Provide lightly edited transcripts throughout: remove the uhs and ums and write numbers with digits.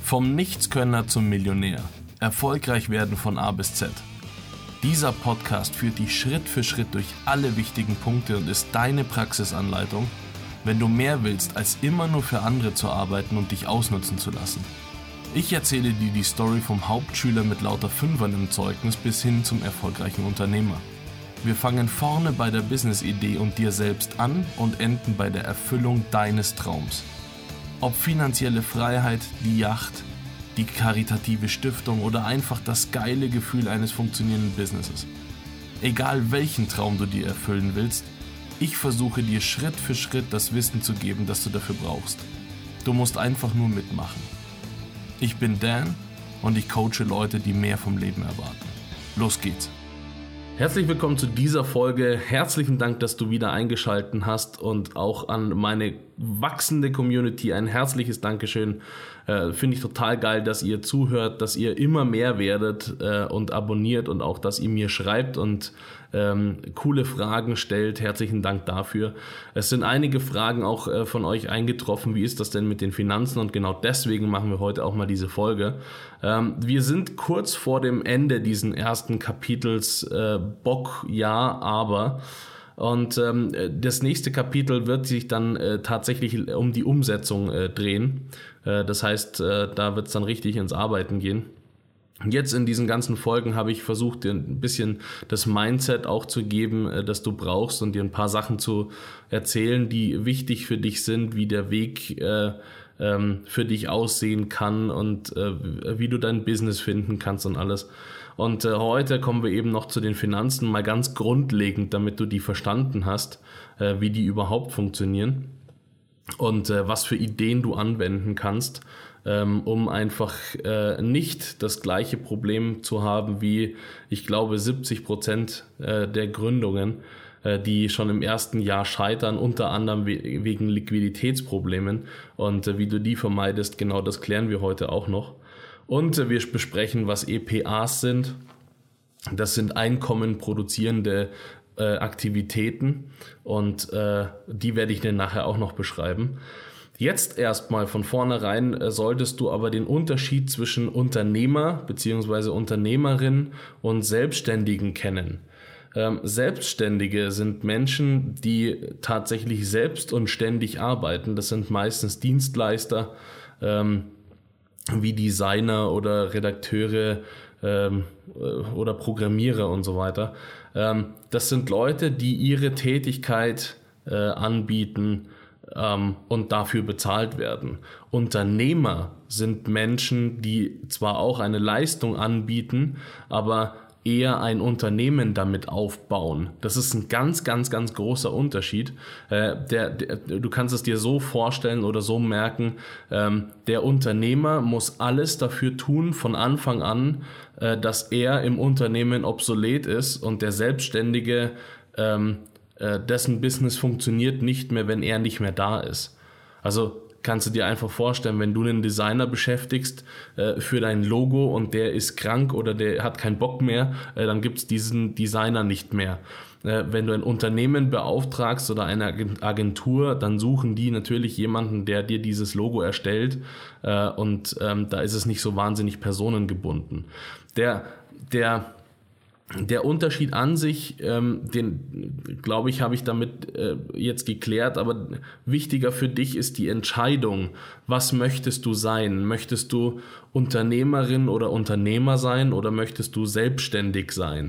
Vom Nichtskönner zum Millionär. Erfolgreich werden von A bis Z. Dieser Podcast führt dich Schritt für Schritt durch alle wichtigen Punkte und ist deine Praxisanleitung, wenn du mehr willst, als immer nur für andere zu arbeiten und dich ausnutzen zu lassen. Ich erzähle dir die Story vom Hauptschüler mit lauter Fünfern im Zeugnis bis hin zum erfolgreichen Unternehmer. Wir fangen vorne bei der Business-Idee und dir selbst an und enden bei der Erfüllung deines Traums. Ob finanzielle Freiheit, die Yacht, die karitative Stiftung oder einfach das geile Gefühl eines funktionierenden Businesses. Egal welchen Traum du dir erfüllen willst, ich versuche dir Schritt für Schritt das Wissen zu geben, das du dafür brauchst. Du musst einfach nur mitmachen. Ich bin Dan und ich coache Leute, die mehr vom Leben erwarten. Los geht's! Herzlich willkommen zu dieser Folge. Herzlichen Dank, dass du wieder eingeschaltet hast und auch an meine wachsende Community ein herzliches Dankeschön. Finde ich total geil, dass ihr zuhört, dass ihr immer mehr werdet und abonniert und auch, dass ihr mir schreibt und coole Fragen stellt. Herzlichen Dank dafür. Es sind einige Fragen auch von euch eingetroffen. Wie ist das denn mit den Finanzen? Und genau deswegen machen wir heute auch mal diese Folge. Wir sind kurz vor dem Ende diesen ersten Kapitels Bock, ja, aber. Und das nächste Kapitel wird sich dann tatsächlich um die Umsetzung drehen. Das heißt, da wird es dann richtig ins Arbeiten gehen. Jetzt in diesen ganzen Folgen habe ich versucht, dir ein bisschen das Mindset auch zu geben, das du brauchst und dir ein paar Sachen zu erzählen, die wichtig für dich sind, wie der Weg für dich aussehen kann und wie du dein Business finden kannst und alles. Und heute kommen wir eben noch zu den Finanzen, mal ganz grundlegend, damit du die verstanden hast, wie die überhaupt funktionieren und was für Ideen du anwenden kannst, um einfach nicht das gleiche Problem zu haben wie, ich glaube, 70% der Gründungen, die schon im ersten Jahr scheitern, unter anderem wegen Liquiditätsproblemen. Und wie du die vermeidest, genau das klären wir heute auch noch. Und wir besprechen, was EPAs sind. Das sind Einkommen produzierende Aktivitäten und die werde ich dir nachher auch noch beschreiben. Jetzt erstmal von vornherein solltest du aber den Unterschied zwischen Unternehmer bzw. Unternehmerin und Selbstständigen kennen. Selbstständige sind Menschen, die tatsächlich selbst und ständig arbeiten. Das sind meistens Dienstleister wie Designer oder Redakteure oder Programmierer und so weiter. Das sind Leute, die ihre Tätigkeit anbieten und dafür bezahlt werden. Unternehmer sind Menschen, die zwar auch eine Leistung anbieten, aber eher ein Unternehmen damit aufbauen. Das ist ein ganz, ganz, ganz großer Unterschied. Du kannst es dir so vorstellen oder so merken, der Unternehmer muss alles dafür tun von Anfang an, dass er im Unternehmen obsolet ist und der Selbstständige dessen Business funktioniert nicht mehr, wenn er nicht mehr da ist. Also kannst du dir einfach vorstellen, wenn du einen Designer beschäftigst für dein Logo und der ist krank oder der hat keinen Bock mehr, dann gibt es diesen Designer nicht mehr. Wenn du ein Unternehmen beauftragst oder eine Agentur, dann suchen die natürlich jemanden, der dir dieses Logo erstellt und da ist es nicht so wahnsinnig personengebunden. Der Unterschied an sich, den glaube ich, habe ich damit jetzt geklärt, aber wichtiger für dich ist die Entscheidung. Was möchtest du sein? Möchtest du Unternehmerin oder Unternehmer sein oder möchtest du selbstständig sein?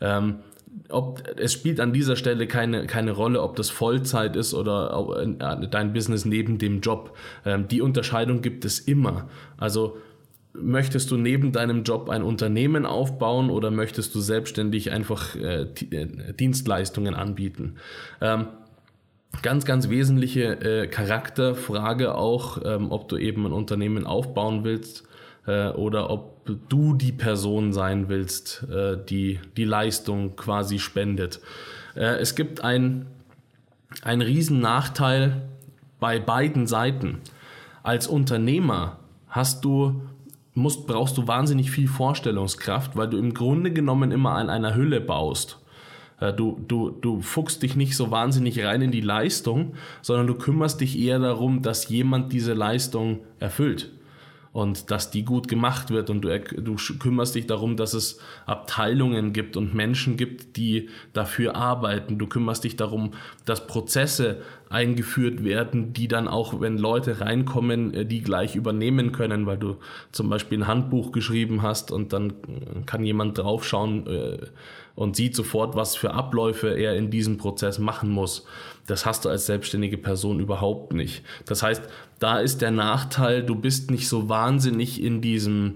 Es spielt an dieser Stelle keine Rolle, ob das Vollzeit ist oder dein Business neben dem Job. Die Unterscheidung gibt es immer. Also möchtest du neben deinem Job ein Unternehmen aufbauen oder möchtest du selbstständig einfach Dienstleistungen anbieten? Ganz, ganz wesentliche Charakterfrage auch, ob du eben ein Unternehmen aufbauen willst oder ob du die Person sein willst, die Leistung quasi spendet. Es gibt einen riesen Nachteil bei beiden Seiten. Als Unternehmer brauchst du wahnsinnig viel Vorstellungskraft, weil du im Grunde genommen immer an einer Hülle baust. Du fuchst dich nicht so wahnsinnig rein in die Leistung, sondern du kümmerst dich eher darum, dass jemand diese Leistung erfüllt. und dass die gut gemacht wird und du kümmerst dich darum, dass es Abteilungen gibt und Menschen gibt, die dafür arbeiten. Du kümmerst dich darum, dass Prozesse eingeführt werden, die dann auch, wenn Leute reinkommen, die gleich übernehmen können, weil du zum Beispiel ein Handbuch geschrieben hast und dann kann jemand draufschauen und sieht sofort, was für Abläufe er in diesem Prozess machen muss. Das hast du als selbstständige Person überhaupt nicht. Das heißt, da ist der Nachteil, du bist nicht so wahnsinnig in diesem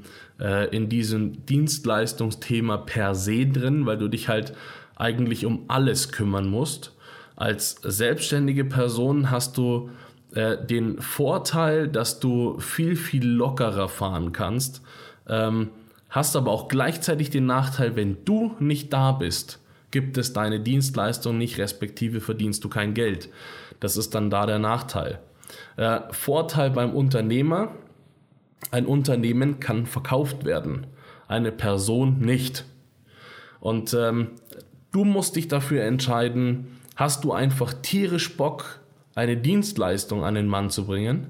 Dienstleistungsthema per se drin, weil du dich halt eigentlich um alles kümmern musst. Als selbstständige Person hast du den Vorteil, dass du viel, viel lockerer fahren kannst, hast aber auch gleichzeitig den Nachteil, wenn du nicht da bist, gibt es deine Dienstleistung nicht, respektive verdienst du kein Geld. Das ist dann da der Nachteil. Vorteil beim Unternehmer: ein Unternehmen kann verkauft werden, eine Person nicht. Und du musst dich dafür entscheiden, hast du einfach tierisch Bock, eine Dienstleistung an den Mann zu bringen?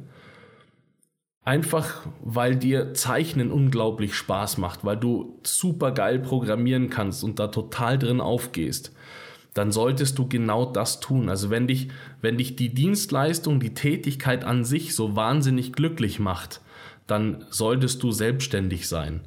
Einfach, weil dir Zeichnen unglaublich Spaß macht, weil du super geil programmieren kannst und da total drin aufgehst, dann solltest du genau das tun. Also wenn dich die Dienstleistung, die Tätigkeit an sich so wahnsinnig glücklich macht, dann solltest du selbstständig sein.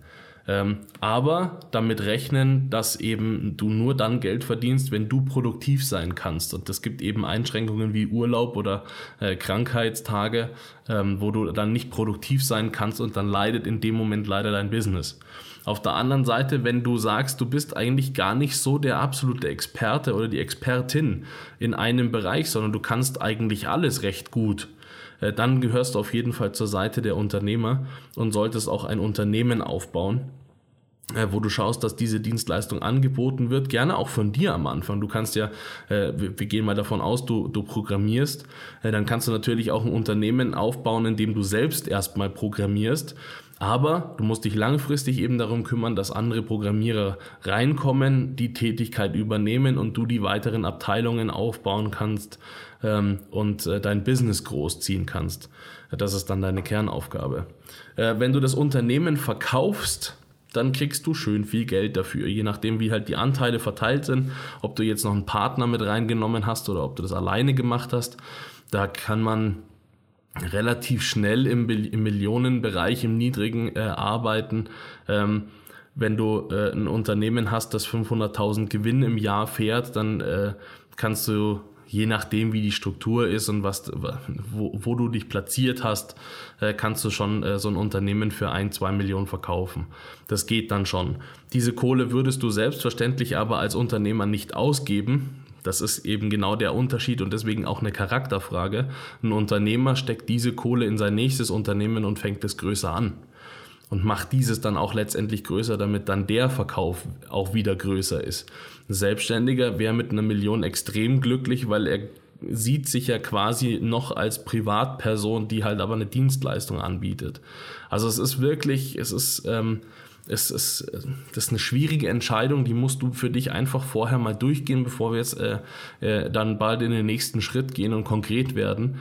Aber damit rechnen, dass eben du nur dann Geld verdienst, wenn du produktiv sein kannst. Und es gibt eben Einschränkungen wie Urlaub oder Krankheitstage, wo du dann nicht produktiv sein kannst und dann leidet in dem Moment leider dein Business. Auf der anderen Seite, wenn du sagst, du bist eigentlich gar nicht so der absolute Experte oder die Expertin in einem Bereich, sondern du kannst eigentlich alles recht gut, dann gehörst du auf jeden Fall zur Seite der Unternehmer und solltest auch ein Unternehmen aufbauen, wo du schaust, dass diese Dienstleistung angeboten wird, gerne auch von dir am Anfang. Du kannst ja, wir gehen mal davon aus, du programmierst, dann kannst du natürlich auch ein Unternehmen aufbauen, in dem du selbst erstmal programmierst, aber du musst dich langfristig eben darum kümmern, dass andere Programmierer reinkommen, die Tätigkeit übernehmen und du die weiteren Abteilungen aufbauen kannst und dein Business großziehen kannst. Das ist dann deine Kernaufgabe. Wenn du das Unternehmen verkaufst, dann kriegst du schön viel Geld dafür, je nachdem wie halt die Anteile verteilt sind, ob du jetzt noch einen Partner mit reingenommen hast oder ob du das alleine gemacht hast. Da kann man relativ schnell im Millionenbereich, im niedrigen arbeiten. Wenn du ein Unternehmen hast, das 500.000 Gewinn im Jahr fährt, dann kannst du, je nachdem wie die Struktur ist und wo du dich platziert hast, kannst du schon so ein Unternehmen für 1-2 Millionen verkaufen. Das geht dann schon. Diese Kohle würdest du selbstverständlich aber als Unternehmer nicht ausgeben. Das ist eben genau der Unterschied und deswegen auch eine Charakterfrage. Ein Unternehmer steckt diese Kohle in sein nächstes Unternehmen und fängt es größer an. Und macht dieses dann auch letztendlich größer, damit dann der Verkauf auch wieder größer ist. Ein Selbstständiger wäre mit 1 Million extrem glücklich, weil er sieht sich ja quasi noch als Privatperson, die halt aber eine Dienstleistung anbietet. Also es ist wirklich, das ist eine schwierige Entscheidung, die musst du für dich einfach vorher mal durchgehen, bevor wir jetzt dann bald in den nächsten Schritt gehen und konkret werden.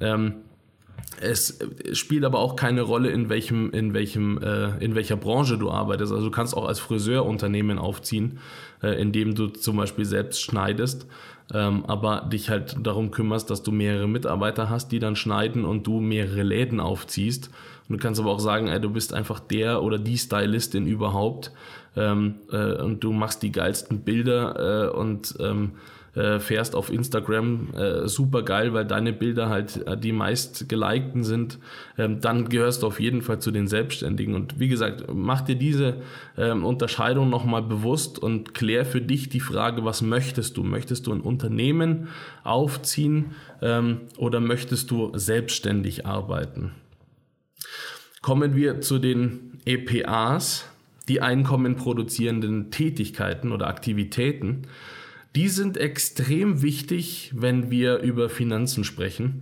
Es spielt aber auch keine Rolle, in welcher Branche du arbeitest. Also du kannst auch als Friseurunternehmen aufziehen, indem du zum Beispiel selbst schneidest, aber dich halt darum kümmerst, dass du mehrere Mitarbeiter hast, die dann schneiden und du mehrere Läden aufziehst. Und du kannst aber auch sagen, du bist einfach der oder die Stylistin überhaupt und du machst die geilsten Bilder und fährst auf Instagram super geil, weil deine Bilder halt die meist gelikten sind, dann gehörst du auf jeden Fall zu den Selbstständigen. Und wie gesagt, mach dir diese Unterscheidung nochmal bewusst und klär für dich die Frage, was möchtest du? Möchtest du ein Unternehmen aufziehen oder möchtest du selbstständig arbeiten? Kommen wir zu den EPAs, die Einkommen produzierenden Tätigkeiten oder Aktivitäten. Die sind extrem wichtig, wenn wir über Finanzen sprechen,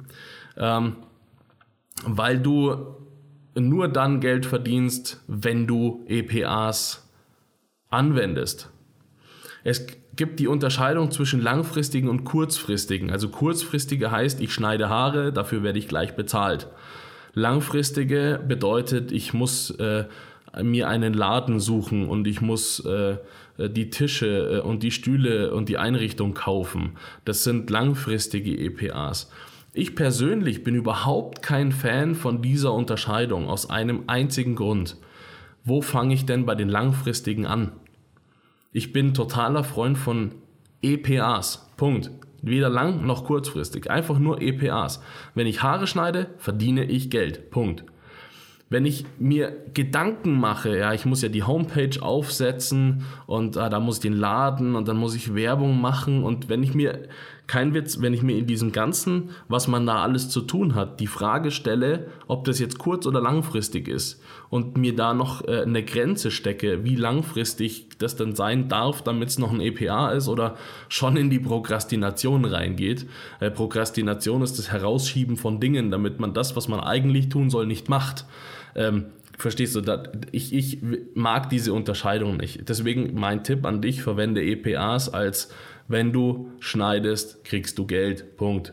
weil du nur dann Geld verdienst, wenn du EPAs anwendest. Es gibt die Unterscheidung zwischen langfristigen und kurzfristigen. Also kurzfristige heißt, ich schneide Haare, dafür werde ich gleich bezahlt. Langfristige bedeutet, ich muss mir einen Laden suchen und ich muss die Tische und die Stühle und die Einrichtung kaufen. Das sind langfristige EPAs. Ich persönlich bin überhaupt kein Fan von dieser Unterscheidung aus einem einzigen Grund. Wo fange ich denn bei den langfristigen an? Ich bin totaler Freund von EPAs. Punkt. Weder lang noch kurzfristig. Einfach nur EPAs. Wenn ich Haare schneide, verdiene ich Geld. Punkt. Wenn ich mir Gedanken mache, ja, ich muss ja die Homepage aufsetzen und da muss ich den Laden und dann muss ich Werbung machen und wenn ich mir, kein Witz, wenn ich mir in diesem Ganzen, was man da alles zu tun hat, die Frage stelle, ob das jetzt kurz- oder langfristig ist und mir da noch eine Grenze stecke, wie langfristig das dann sein darf, damit es noch ein EPA ist oder schon in die Prokrastination reingeht. Prokrastination ist das Herausschieben von Dingen, damit man das, was man eigentlich tun soll, nicht macht. Verstehst du, ich mag diese Unterscheidung nicht. Deswegen mein Tipp an dich, verwende EPAs als wenn du schneidest, kriegst du Geld. Punkt.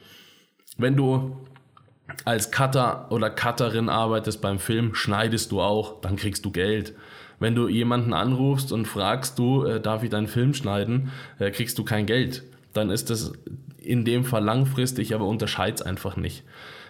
Wenn du als Cutter oder Cutterin arbeitest beim Film, schneidest du auch, dann kriegst du Geld. Wenn du jemanden anrufst und fragst darf ich deinen Film schneiden, kriegst du kein Geld. Dann ist das in dem Fall langfristig, aber unterscheid's einfach nicht.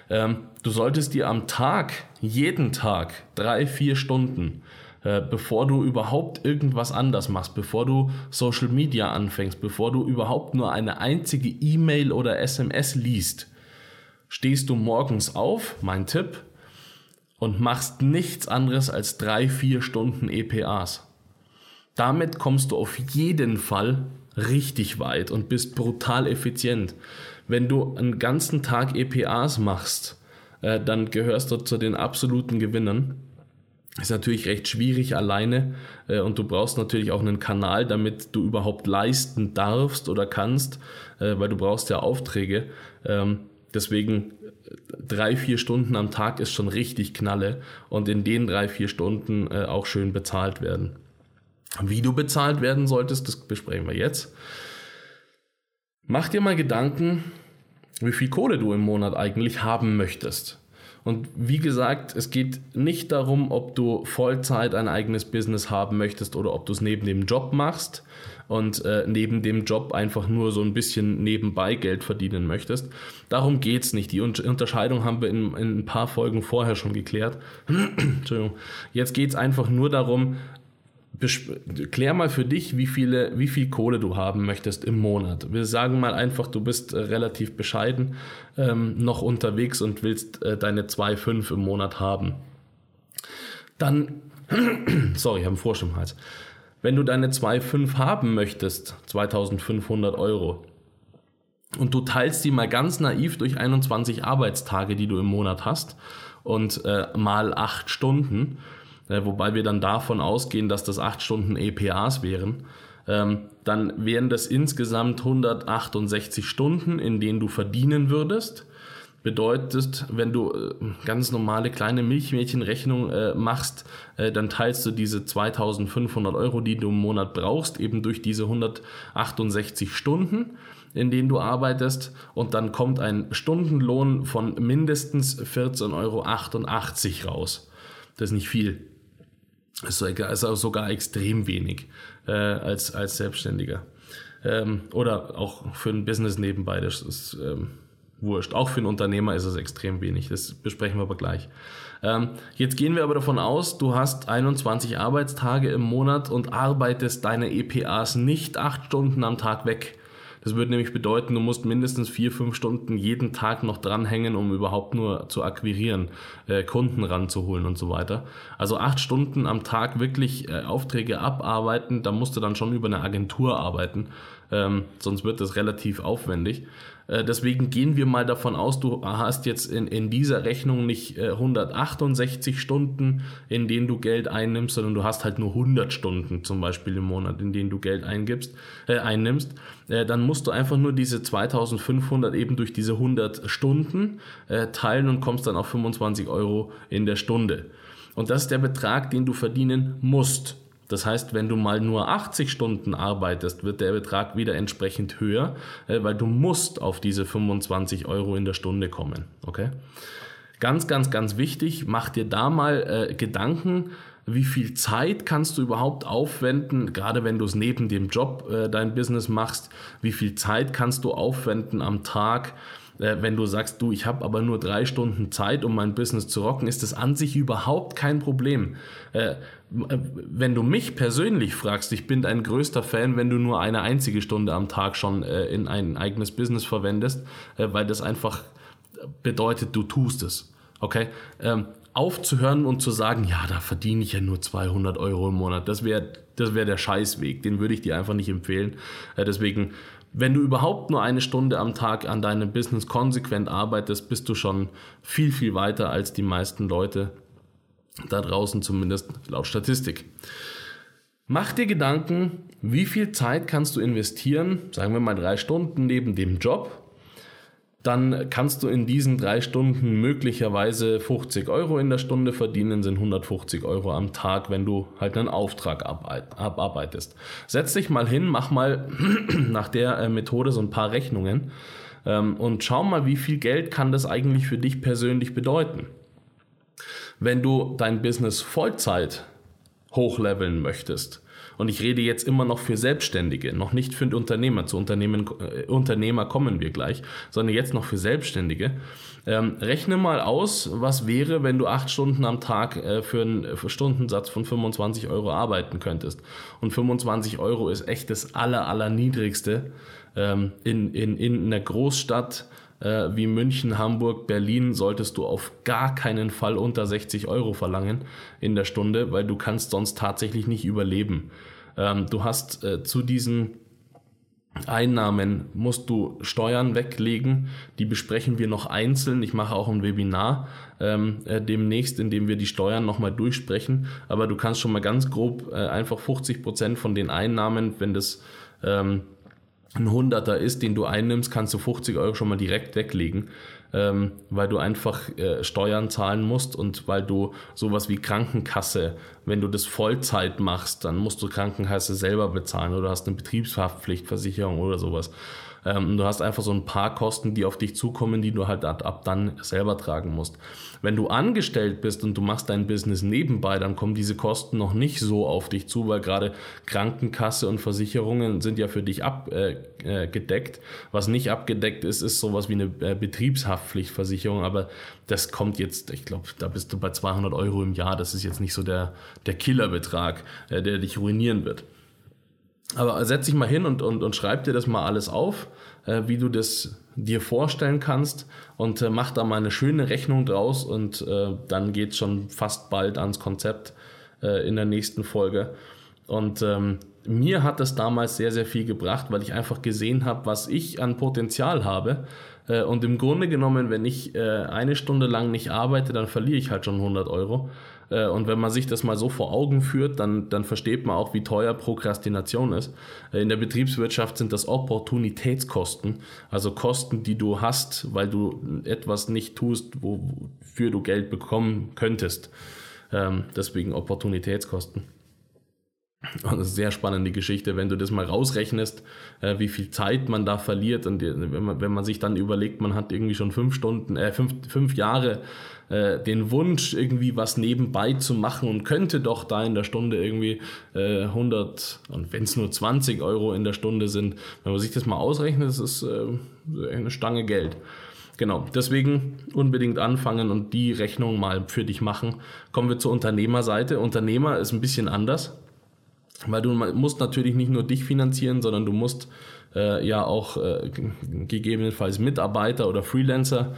Du solltest dir am Tag, jeden Tag, 3-4 Stunden, bevor du überhaupt irgendwas anders machst, bevor du Social Media anfängst, bevor du überhaupt nur eine einzige E-Mail oder SMS liest, stehst du morgens auf, mein Tipp, und machst nichts anderes als 3-4 Stunden EPAs. Damit kommst du auf jeden Fall richtig weit und bist brutal effizient. Wenn du einen ganzen Tag EPAs machst, dann gehörst du zu den absoluten Gewinnern. Ist natürlich recht schwierig alleine und du brauchst natürlich auch einen Kanal, damit du überhaupt leisten darfst oder kannst, weil du brauchst ja Aufträge. Deswegen 3-4 Stunden am Tag ist schon richtig Knalle und in den 3-4 Stunden auch schön bezahlt werden. Wie du bezahlt werden solltest, das besprechen wir jetzt. Mach dir mal Gedanken, wie viel Kohle du im Monat eigentlich haben möchtest. Und wie gesagt, es geht nicht darum, ob du Vollzeit ein eigenes Business haben möchtest oder ob du es neben dem Job machst und neben dem Job einfach nur so ein bisschen nebenbei Geld verdienen möchtest. Darum geht's nicht. Die Unterscheidung haben wir in ein paar Folgen vorher schon geklärt. Entschuldigung. Jetzt geht's einfach nur darum, klär mal für dich, wie viel Kohle du haben möchtest im Monat. Wir sagen mal einfach, du bist relativ bescheiden noch unterwegs und willst deine 2,5 im Monat haben. Dann, sorry, ich habe einen Frosch im Hals. Wenn du deine 2,5 haben möchtest, 2.500 Euro, und du teilst die mal ganz naiv durch 21 Arbeitstage, die du im Monat hast, und mal 8 Stunden, wobei wir dann davon ausgehen, dass das 8 Stunden EPAs wären, dann wären das insgesamt 168 Stunden, in denen du verdienen würdest. Bedeutet, wenn du ganz normale kleine Milchmädchenrechnung machst, dann teilst du diese 2.500 Euro, die du im Monat brauchst, eben durch diese 168 Stunden, in denen du arbeitest, und dann kommt ein Stundenlohn von mindestens 14,88 Euro raus. Das ist nicht viel. Das ist sogar extrem wenig als Selbstständiger. Oder auch für ein Business nebenbei, das ist wurscht. Auch für einen Unternehmer ist es extrem wenig, das besprechen wir aber gleich. Jetzt gehen wir aber davon aus, du hast 21 Arbeitstage im Monat und arbeitest deine EPAs nicht 8 Stunden am Tag weg. Das würde nämlich bedeuten, du musst mindestens 4-5 Stunden jeden Tag noch dranhängen, um überhaupt nur zu akquirieren, Kunden ranzuholen und so weiter. Also 8 Stunden am Tag wirklich Aufträge abarbeiten, da musst du dann schon über eine Agentur arbeiten, sonst wird das relativ aufwendig. Deswegen gehen wir mal davon aus, du hast jetzt in dieser Rechnung nicht 168 Stunden, in denen du Geld einnimmst, sondern du hast halt nur 100 Stunden zum Beispiel im Monat, in denen du Geld einnimmst. Dann musst du einfach nur diese 2.500 eben durch diese 100 Stunden teilen und kommst dann auf 25 Euro in der Stunde. Und das ist der Betrag, den du verdienen musst. Das heißt, wenn du mal nur 80 Stunden arbeitest, wird der Betrag wieder entsprechend höher, weil du musst auf diese 25 Euro in der Stunde kommen. Okay? Ganz, ganz, ganz wichtig, mach dir da mal Gedanken, wie viel Zeit kannst du überhaupt aufwenden, gerade wenn du es neben dem Job dein Business machst, wie viel Zeit kannst du aufwenden am Tag, wenn du sagst, ich habe aber nur 3 Stunden Zeit, um mein Business zu rocken, ist das an sich überhaupt kein Problem. Wenn du mich persönlich fragst, ich bin ein größter Fan, wenn du nur eine einzige Stunde am Tag schon in ein eigenes Business verwendest, weil das einfach bedeutet, du tust es. Okay? Aufzuhören und zu sagen, ja, da verdiene ich ja nur 200 Euro im Monat, das wäre der Scheißweg, den würde ich dir einfach nicht empfehlen. Deswegen, wenn du überhaupt nur eine Stunde am Tag an deinem Business konsequent arbeitest, bist du schon viel, viel weiter als die meisten Leute da draußen, zumindest laut Statistik. Mach dir Gedanken, wie viel Zeit kannst du investieren, sagen wir mal 3 Stunden neben dem Job, dann kannst du in diesen 3 Stunden möglicherweise 50 Euro in der Stunde verdienen, sind 150 Euro am Tag, wenn du halt einen Auftrag abarbeitest. Setz dich mal hin, mach mal nach der Methode so ein paar Rechnungen und schau mal, wie viel Geld kann das eigentlich für dich persönlich bedeuten. Wenn du dein Business Vollzeit hochleveln möchtest, und ich rede jetzt immer noch für Selbstständige, noch nicht für Unternehmer, zu Unternehmer kommen wir gleich, sondern jetzt noch für Selbstständige. Rechne mal aus, was wäre, wenn du 8 Stunden am Tag für einen Stundensatz von 25 Euro arbeiten könntest. Und 25 Euro ist echt das allerniedrigste in einer Großstadt wie München, Hamburg, Berlin solltest du auf gar keinen Fall unter 60 Euro verlangen in der Stunde, weil du kannst sonst tatsächlich nicht überleben. Du hast zu diesen Einnahmen musst du Steuern weglegen, die besprechen wir noch einzeln. Ich mache auch ein Webinar demnächst, in dem wir die Steuern nochmal durchsprechen, aber du kannst schon mal ganz grob einfach 50% von den Einnahmen, wenn das ein Hunderter ist, den du einnimmst, kannst du 50 Euro schon mal direkt weglegen, weil du einfach Steuern zahlen musst und weil du sowas wie Krankenkasse, wenn du das Vollzeit machst, dann musst du Krankenkasse selber bezahlen oder hast eine Betriebshaftpflichtversicherung oder sowas. Du hast einfach so ein paar Kosten, die auf dich zukommen, die du halt ab dann selber tragen musst. Wenn du angestellt bist und du machst dein Business nebenbei, dann kommen diese Kosten noch nicht so auf dich zu, weil gerade Krankenkasse und Versicherungen sind ja für dich abgedeckt. Was nicht abgedeckt ist, ist sowas wie eine Betriebshaftpflichtversicherung, aber das kommt jetzt, ich glaube, da bist du bei 200 Euro im Jahr. Das ist jetzt nicht so der Killerbetrag, der dich ruinieren wird. Aber setz dich mal hin und schreib dir das mal alles auf, wie du das dir vorstellen kannst und mach da mal eine schöne Rechnung draus und dann geht's schon fast bald ans Konzept in der nächsten Folge. Und mir hat das damals sehr, sehr viel gebracht, weil ich einfach gesehen habe, was ich an Potenzial habe. Und im Grunde genommen, wenn ich 1 Stunde lang nicht arbeite, dann verliere ich halt schon 100 Euro. Und wenn man sich das mal so vor Augen führt, dann versteht man auch, wie teuer Prokrastination ist. In der Betriebswirtschaft sind das Opportunitätskosten, also Kosten, die du hast, weil du etwas nicht tust, wofür du Geld bekommen könntest. Deswegen Opportunitätskosten. Und das ist eine sehr spannende Geschichte, wenn du das mal rausrechnest, wie viel Zeit man da verliert und wenn man sich dann überlegt, man hat irgendwie schon 5 Jahre den Wunsch, irgendwie was nebenbei zu machen und könnte doch da in der Stunde irgendwie 100 und wenn es nur 20 Euro in der Stunde sind, wenn man sich das mal ausrechnet, das ist eine Stange Geld. Genau, deswegen unbedingt anfangen und die Rechnung mal für dich machen. Kommen wir zur Unternehmerseite. Unternehmer ist ein bisschen anders. Weil du musst natürlich nicht nur dich finanzieren, sondern du musst ja auch gegebenenfalls Mitarbeiter oder Freelancer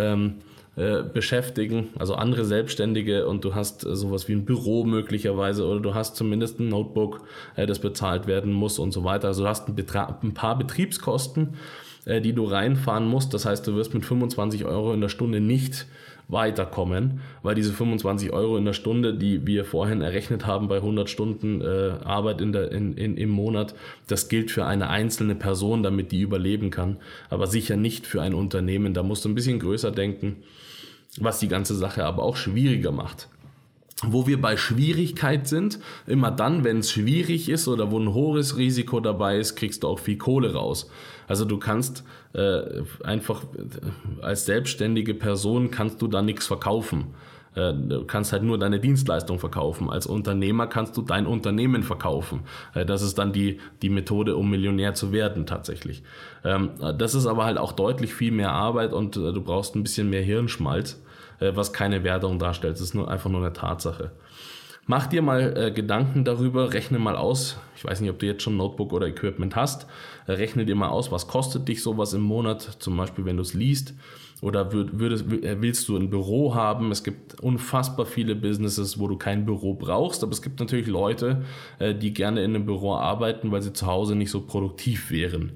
beschäftigen, also andere Selbstständige und du hast sowas wie ein Büro möglicherweise oder du hast zumindest ein Notebook, das bezahlt werden muss und so weiter. Also du hast ein paar Betriebskosten, die du reinfahren musst. Das heißt, du wirst mit 25 Euro in der Stunde nicht weiterkommen, weil diese 25 Euro in der Stunde, die wir vorhin errechnet haben bei 100 Stunden Arbeit im Monat, das gilt für eine einzelne Person, damit die überleben kann, aber sicher nicht für ein Unternehmen. Da musst du ein bisschen größer denken, was die ganze Sache aber auch schwieriger macht. Wo wir bei Schwierigkeit sind, immer dann, wenn es schwierig ist oder wo ein hohes Risiko dabei ist, kriegst du auch viel Kohle raus. Also du kannst einfach als selbstständige Person kannst du da nichts verkaufen. Du kannst halt nur deine Dienstleistung verkaufen. Als Unternehmer kannst du dein Unternehmen verkaufen. Das ist dann die Methode, um Millionär zu werden tatsächlich. Das ist aber halt auch deutlich viel mehr Arbeit und du brauchst ein bisschen mehr Hirnschmalz, was keine Wertung darstellt. Das ist einfach nur eine Tatsache. Mach dir mal Gedanken darüber, rechne mal aus. Ich weiß nicht, ob du jetzt schon Notebook oder Equipment hast. Rechne dir mal aus, was kostet dich sowas im Monat, zum Beispiel wenn du es liest. Oder willst du ein Büro haben? Es gibt unfassbar viele Businesses, wo du kein Büro brauchst, aber es gibt natürlich Leute, die gerne in einem Büro arbeiten, weil sie zu Hause nicht so produktiv wären.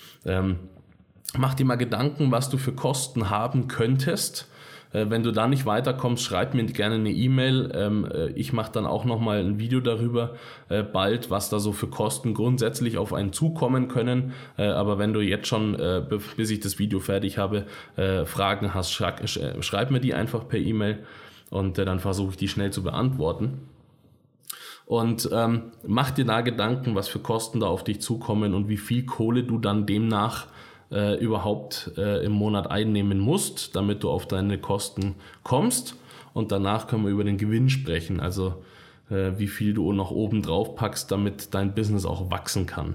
Mach dir mal Gedanken, was du für Kosten haben könntest. Wenn du da nicht weiterkommst, schreib mir gerne eine E-Mail. Ich mache dann auch nochmal ein Video darüber bald, was da so für Kosten grundsätzlich auf einen zukommen können. Aber wenn du jetzt schon, bis ich das Video fertig habe, Fragen hast, schreib mir die einfach per E-Mail und dann versuche ich die schnell zu beantworten. Und mach dir da Gedanken, was für Kosten da auf dich zukommen und wie viel Kohle du dann demnach überhaupt im Monat einnehmen musst, damit du auf deine Kosten kommst. Und danach können wir über den Gewinn sprechen, also wie viel du noch oben drauf packst, damit dein Business auch wachsen kann.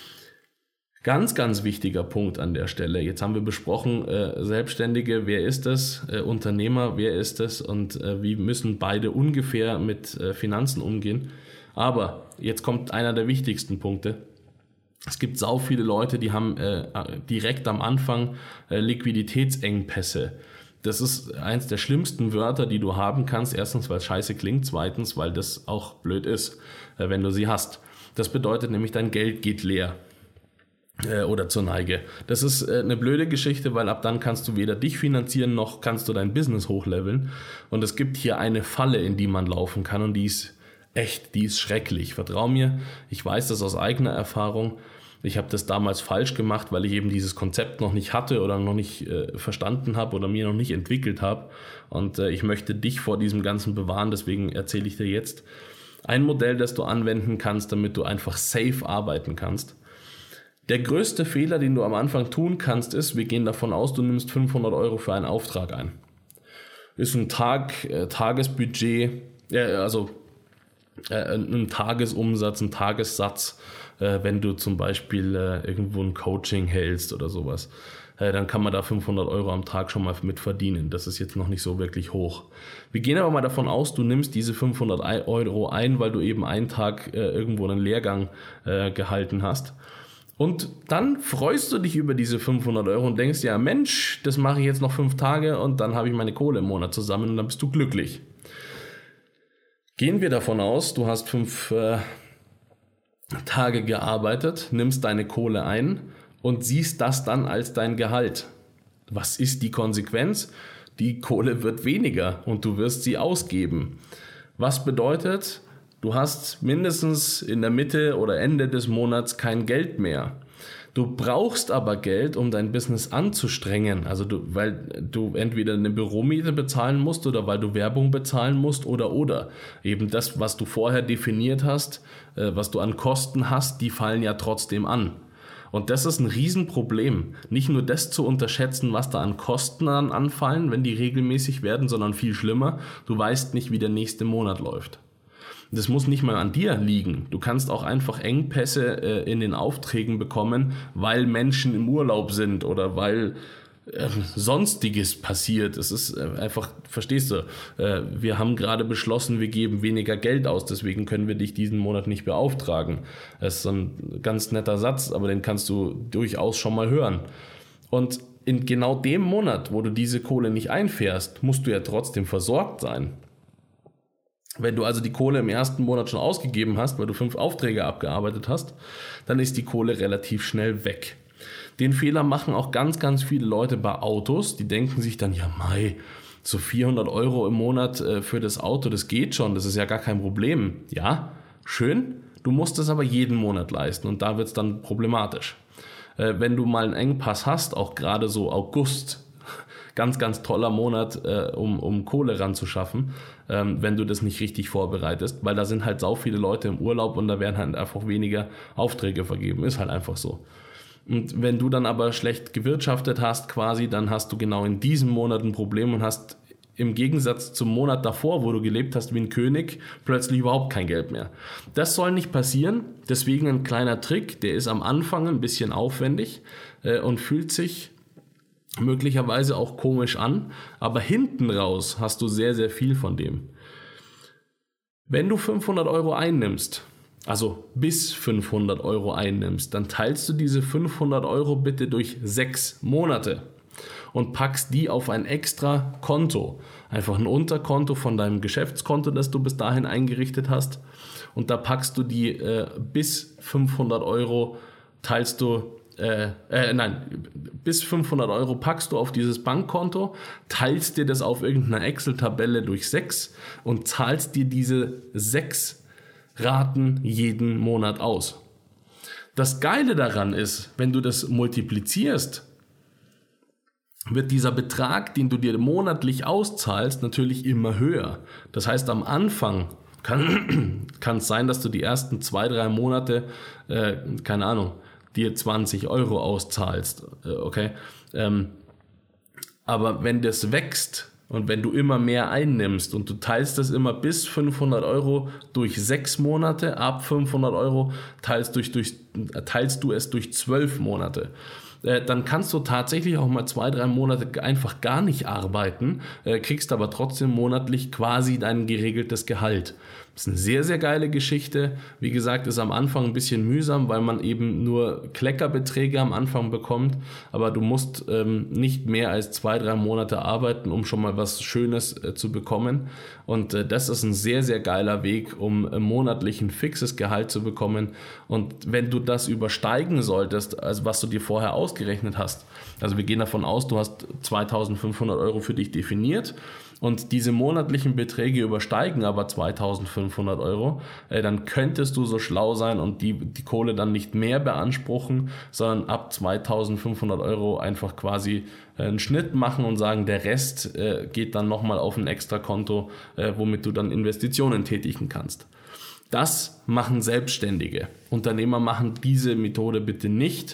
Ganz, ganz wichtiger Punkt an der Stelle. Jetzt haben wir besprochen, Selbstständige, wer ist das? Unternehmer, wer ist das? Und wie müssen beide ungefähr mit Finanzen umgehen? Aber jetzt kommt einer der wichtigsten Punkte. Es gibt sau viele Leute, die haben direkt am Anfang Liquiditätsengpässe. Das ist eins der schlimmsten Wörter, die du haben kannst. Erstens, weil es scheiße klingt. Zweitens, weil das auch blöd ist, wenn du sie hast. Das bedeutet nämlich, dein Geld geht leer oder zur Neige. Das ist eine blöde Geschichte, weil ab dann kannst du weder dich finanzieren, noch kannst du dein Business hochleveln. Und es gibt hier eine Falle, in die man laufen kann und die ist schrecklich. Vertrau mir, ich weiß das aus eigener Erfahrung. Ich habe das damals falsch gemacht, weil ich eben dieses Konzept noch nicht hatte oder noch nicht verstanden habe oder mir noch nicht entwickelt habe. Und ich möchte dich vor diesem Ganzen bewahren, deswegen erzähle ich dir jetzt ein Modell, das du anwenden kannst, damit du einfach safe arbeiten kannst. Der größte Fehler, den du am Anfang tun kannst, ist, wir gehen davon aus, du nimmst 500 Euro für einen Auftrag ein. Ist ein Tagesbudget, ein Tagesumsatz, ein Tagessatz, wenn du zum Beispiel irgendwo ein Coaching hältst oder sowas, dann kann man da 500 Euro am Tag schon mal mit verdienen. Das ist jetzt noch nicht so wirklich hoch. Wir gehen aber mal davon aus, du nimmst diese 500 Euro ein, weil du eben einen Tag irgendwo einen Lehrgang gehalten hast. Und dann freust du dich über diese 500 Euro und denkst, ja Mensch, das mache ich jetzt noch 5 Tage und dann habe ich meine Kohle im Monat zusammen und dann bist du glücklich. Gehen wir davon aus, du hast 5 Tage gearbeitet, nimmst deine Kohle ein und siehst das dann als dein Gehalt. Was ist die Konsequenz? Die Kohle wird weniger und du wirst sie ausgeben. Was bedeutet, du hast mindestens in der Mitte oder Ende des Monats kein Geld mehr. Du brauchst aber Geld, um dein Business anzustrengen, also weil du entweder eine Büromiete bezahlen musst oder weil du Werbung bezahlen musst oder. Eben das, was du vorher definiert hast, was du an Kosten hast, die fallen ja trotzdem an. Und das ist ein Riesenproblem. Nicht nur das zu unterschätzen, was da an Kosten anfallen, wenn die regelmäßig werden, sondern viel schlimmer, du weißt nicht, wie der nächste Monat läuft. Das muss nicht mal an dir liegen. Du kannst auch einfach Engpässe in den Aufträgen bekommen, weil Menschen im Urlaub sind oder weil Sonstiges passiert. Es ist einfach, verstehst du, wir haben gerade beschlossen, wir geben weniger Geld aus, deswegen können wir dich diesen Monat nicht beauftragen. Das ist so ein ganz netter Satz, aber den kannst du durchaus schon mal hören. Und in genau dem Monat, wo du diese Kohle nicht einfährst, musst du ja trotzdem versorgt sein. Wenn du also die Kohle im ersten Monat schon ausgegeben hast, weil du 5 Aufträge abgearbeitet hast, dann ist die Kohle relativ schnell weg. Den Fehler machen auch ganz, ganz viele Leute bei Autos. Die denken sich dann, ja mei, so 400 Euro im Monat für das Auto, das geht schon, das ist ja gar kein Problem. Ja, schön, du musst es aber jeden Monat leisten und da wird es dann problematisch. Wenn du mal einen Engpass hast, auch gerade so August, ganz, ganz toller Monat, um Kohle ranzuschaffen, wenn du das nicht richtig vorbereitest, weil da sind halt sau viele Leute im Urlaub und da werden halt einfach weniger Aufträge vergeben. Ist halt einfach so. Und wenn du dann aber schlecht gewirtschaftet hast quasi, dann hast du genau in diesem Monat ein Problem und hast im Gegensatz zum Monat davor, wo du gelebt hast wie ein König, plötzlich überhaupt kein Geld mehr. Das soll nicht passieren, deswegen ein kleiner Trick, der ist am Anfang ein bisschen aufwendig und fühlt sich möglicherweise auch komisch an, aber hinten raus hast du sehr, sehr viel von dem. Wenn du 500 Euro einnimmst, also bis 500 Euro einnimmst, dann teilst du diese 500 Euro bitte durch 6 Monate und packst die auf ein extra Konto. Einfach ein Unterkonto von deinem Geschäftskonto, das du bis dahin eingerichtet hast. Und da packst du die bis 500 Euro bis 500 Euro packst du auf dieses Bankkonto, teilst dir das auf irgendeiner Excel-Tabelle durch 6 und zahlst dir diese 6 Raten jeden Monat aus. Das Geile daran ist, wenn du das multiplizierst, wird dieser Betrag, den du dir monatlich auszahlst, natürlich immer höher. Das heißt, am Anfang kann es sein, dass du die ersten 2-3 Monate, dir 20 Euro auszahlst. Okay? Aber wenn das wächst und wenn du immer mehr einnimmst und du teilst das immer bis 500 Euro durch 6 Monate, ab 500 Euro teilst du es durch 12 Monate. Dann kannst du tatsächlich auch mal 2-3 Monate einfach gar nicht arbeiten, kriegst aber trotzdem monatlich quasi dein geregeltes Gehalt. Das ist eine sehr, sehr geile Geschichte. Wie gesagt, ist am Anfang ein bisschen mühsam, weil man eben nur Kleckerbeträge am Anfang bekommt, aber du musst nicht mehr als 2-3 Monate arbeiten, um schon mal was Schönes zu bekommen. Und das ist ein sehr, sehr geiler Weg, um monatlich ein fixes Gehalt zu bekommen. Und wenn du das übersteigen solltest, also was du dir vorher ausgerechnet hast, also wir gehen davon aus, du hast 2.500 Euro für dich definiert und diese monatlichen Beträge übersteigen aber 2.500 Euro, dann könntest du so schlau sein und die Kohle dann nicht mehr beanspruchen, sondern ab 2.500 Euro einfach quasi einen Schnitt machen und sagen, der Rest geht dann nochmal auf ein Extrakonto, womit du dann Investitionen tätigen kannst. Das machen Selbstständige. Unternehmer machen diese Methode bitte nicht.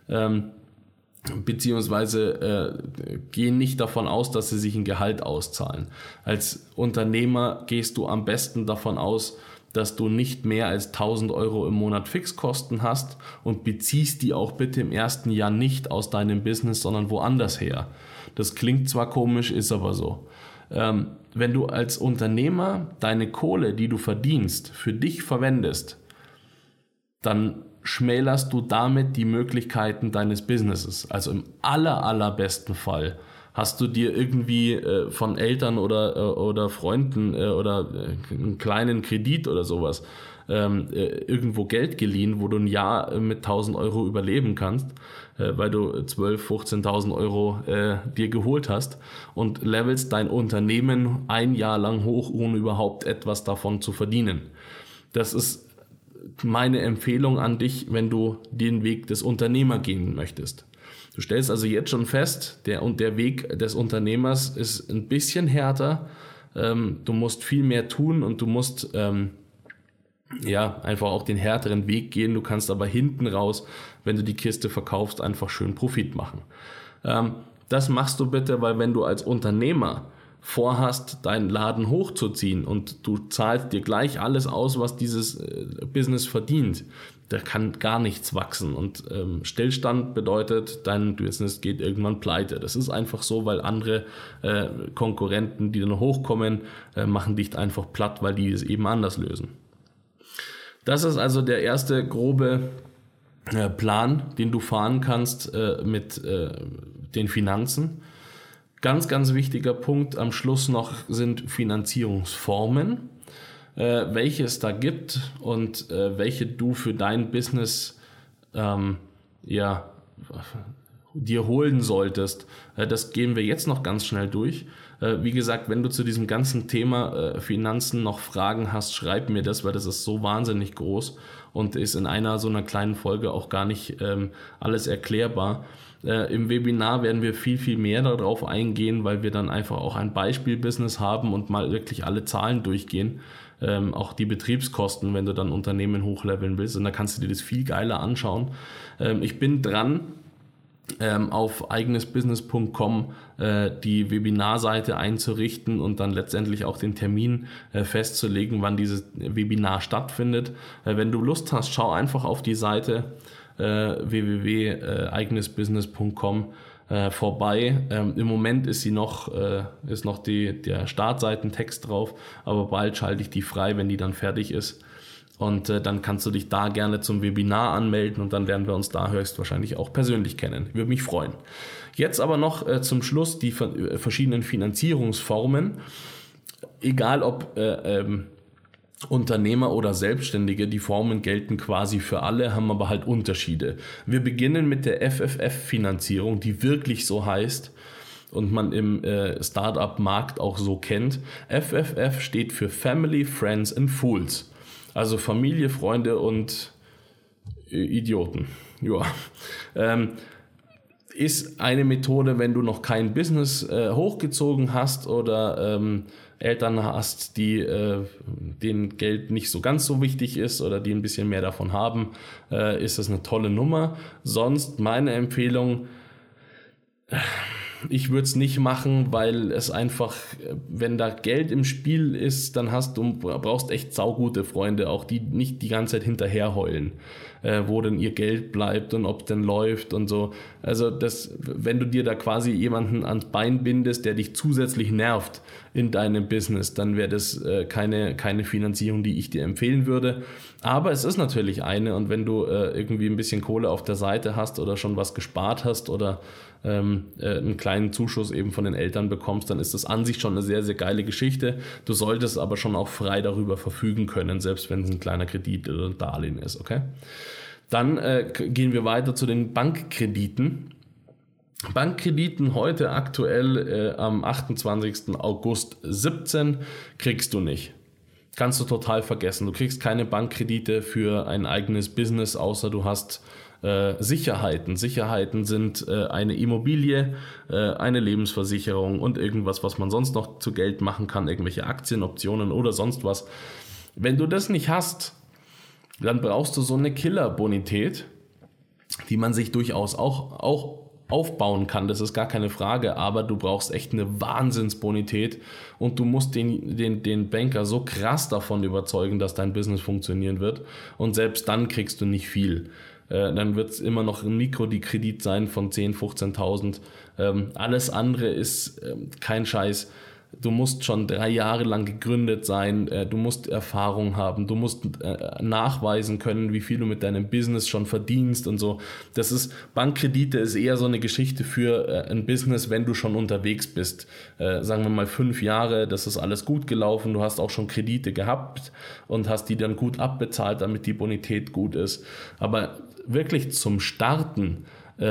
Beziehungsweise gehen nicht davon aus, dass sie sich ein Gehalt auszahlen. Als Unternehmer gehst du am besten davon aus, dass du nicht mehr als 1.000 Euro im Monat Fixkosten hast und beziehst die auch bitte im ersten Jahr nicht aus deinem Business, sondern woanders her. Das klingt zwar komisch, ist aber so. Wenn du als Unternehmer deine Kohle, die du verdienst, für dich verwendest, dann schmälerst du damit die Möglichkeiten deines Businesses. Also im allerbesten Fall hast du dir irgendwie von Eltern oder Freunden oder einen kleinen Kredit oder sowas irgendwo Geld geliehen, wo du ein Jahr mit 1.000 Euro überleben kannst, weil du 12.000, 15.000 Euro dir geholt hast und levelst dein Unternehmen ein Jahr lang hoch, ohne überhaupt etwas davon zu verdienen. Das ist meine Empfehlung an dich, wenn du den Weg des Unternehmers gehen möchtest. Du stellst also jetzt schon fest, der Weg des Unternehmers ist ein bisschen härter. Du musst viel mehr tun und du musst einfach auch den härteren Weg gehen. Du kannst aber hinten raus, wenn du die Kiste verkaufst, einfach schön Profit machen. Das machst du bitte, weil wenn du als Unternehmer vorhast, deinen Laden hochzuziehen und du zahlst dir gleich alles aus, was dieses Business verdient, da kann gar nichts wachsen und Stillstand bedeutet, dein Business geht irgendwann pleite. Das ist einfach so, weil andere Konkurrenten, die dann hochkommen, machen dich einfach platt, weil die es eben anders lösen. Das ist also der erste grobe Plan, den du fahren kannst mit den Finanzen. Ganz, ganz wichtiger Punkt am Schluss noch sind Finanzierungsformen, welche es da gibt und welche du für dein Business dir holen solltest. Das gehen wir jetzt noch ganz schnell durch. Wie gesagt, wenn du zu diesem ganzen Thema Finanzen noch Fragen hast, schreib mir das, weil das ist so wahnsinnig groß und ist in einer so einer kleinen Folge auch gar nicht alles erklärbar. Im Webinar werden wir viel, viel mehr darauf eingehen, weil wir dann einfach auch ein Beispielbusiness haben und mal wirklich alle Zahlen durchgehen. Auch die Betriebskosten, wenn du dann Unternehmen hochleveln willst. Und da kannst du dir das viel geiler anschauen. Ich bin dran, auf eigenesbusiness.com die Webinarseite einzurichten und dann letztendlich auch den Termin festzulegen, wann dieses Webinar stattfindet. Wenn du Lust hast, schau einfach auf die Seite www.eigenesbusiness.com vorbei. Im Moment ist noch der Startseitentext drauf, aber bald schalte ich die frei, wenn die dann fertig ist. Und dann kannst du dich da gerne zum Webinar anmelden und dann werden wir uns da höchstwahrscheinlich auch persönlich kennen. Würde mich freuen. Jetzt aber noch zum Schluss die verschiedenen Finanzierungsformen. Egal ob Unternehmer oder Selbstständige, die Formen gelten quasi für alle, haben aber halt Unterschiede. Wir beginnen mit der FFF-Finanzierung, die wirklich so heißt und man im Startup-Markt auch so kennt. FFF steht für Family, Friends and Fools. Also Familie, Freunde und Idioten. Ja. Ist eine Methode, wenn du noch kein Business hochgezogen hast oder Eltern hast, denen Geld nicht so ganz so wichtig ist oder die ein bisschen mehr davon haben, ist das eine tolle Nummer. Sonst meine Empfehlung, ich würde es nicht machen, weil es einfach, wenn da Geld im Spiel ist, dann brauchst echt saugute Freunde, auch die nicht die ganze Zeit hinterher heulen, wo denn ihr Geld bleibt und ob denn läuft und so. Also wenn du dir da quasi jemanden ans Bein bindest, der dich zusätzlich nervt in deinem Business, dann wäre das keine Finanzierung, die ich dir empfehlen würde. Aber es ist natürlich eine, und wenn du irgendwie ein bisschen Kohle auf der Seite hast oder schon was gespart hast oder einen kleinen Zuschuss eben von den Eltern bekommst, dann ist das an sich schon eine sehr, sehr geile Geschichte. Du solltest aber schon auch frei darüber verfügen können, selbst wenn es ein kleiner Kredit oder ein Darlehen ist, okay? Dann gehen wir weiter zu den Bankkrediten. Bankkrediten heute aktuell am 28. August 17 kriegst du nicht. Kannst du total vergessen. Du kriegst keine Bankkredite für ein eigenes Business, außer du hast Sicherheiten. Sicherheiten sind eine Immobilie, eine Lebensversicherung und irgendwas, was man sonst noch zu Geld machen kann, irgendwelche Aktien, Optionen oder sonst was. Wenn du das nicht hast, dann brauchst du so eine Killerbonität, die man sich durchaus auch aufbauen kann, das ist gar keine Frage, aber du brauchst echt eine Wahnsinnsbonität und du musst den Banker so krass davon überzeugen, dass dein Business funktionieren wird, und selbst dann kriegst du nicht viel. Dann wird es immer noch ein Mikrokredit sein von 10.000, 15.000. Alles andere ist kein Scheiß. Du musst schon 3 Jahre lang gegründet sein, du musst Erfahrung haben, du musst nachweisen können, wie viel du mit deinem Business schon verdienst und so. Bankkredite ist eher so eine Geschichte für ein Business, wenn du schon unterwegs bist. Sagen wir mal 5 Jahre, das ist alles gut gelaufen, du hast auch schon Kredite gehabt und hast die dann gut abbezahlt, damit die Bonität gut ist. Aber wirklich zum Starten,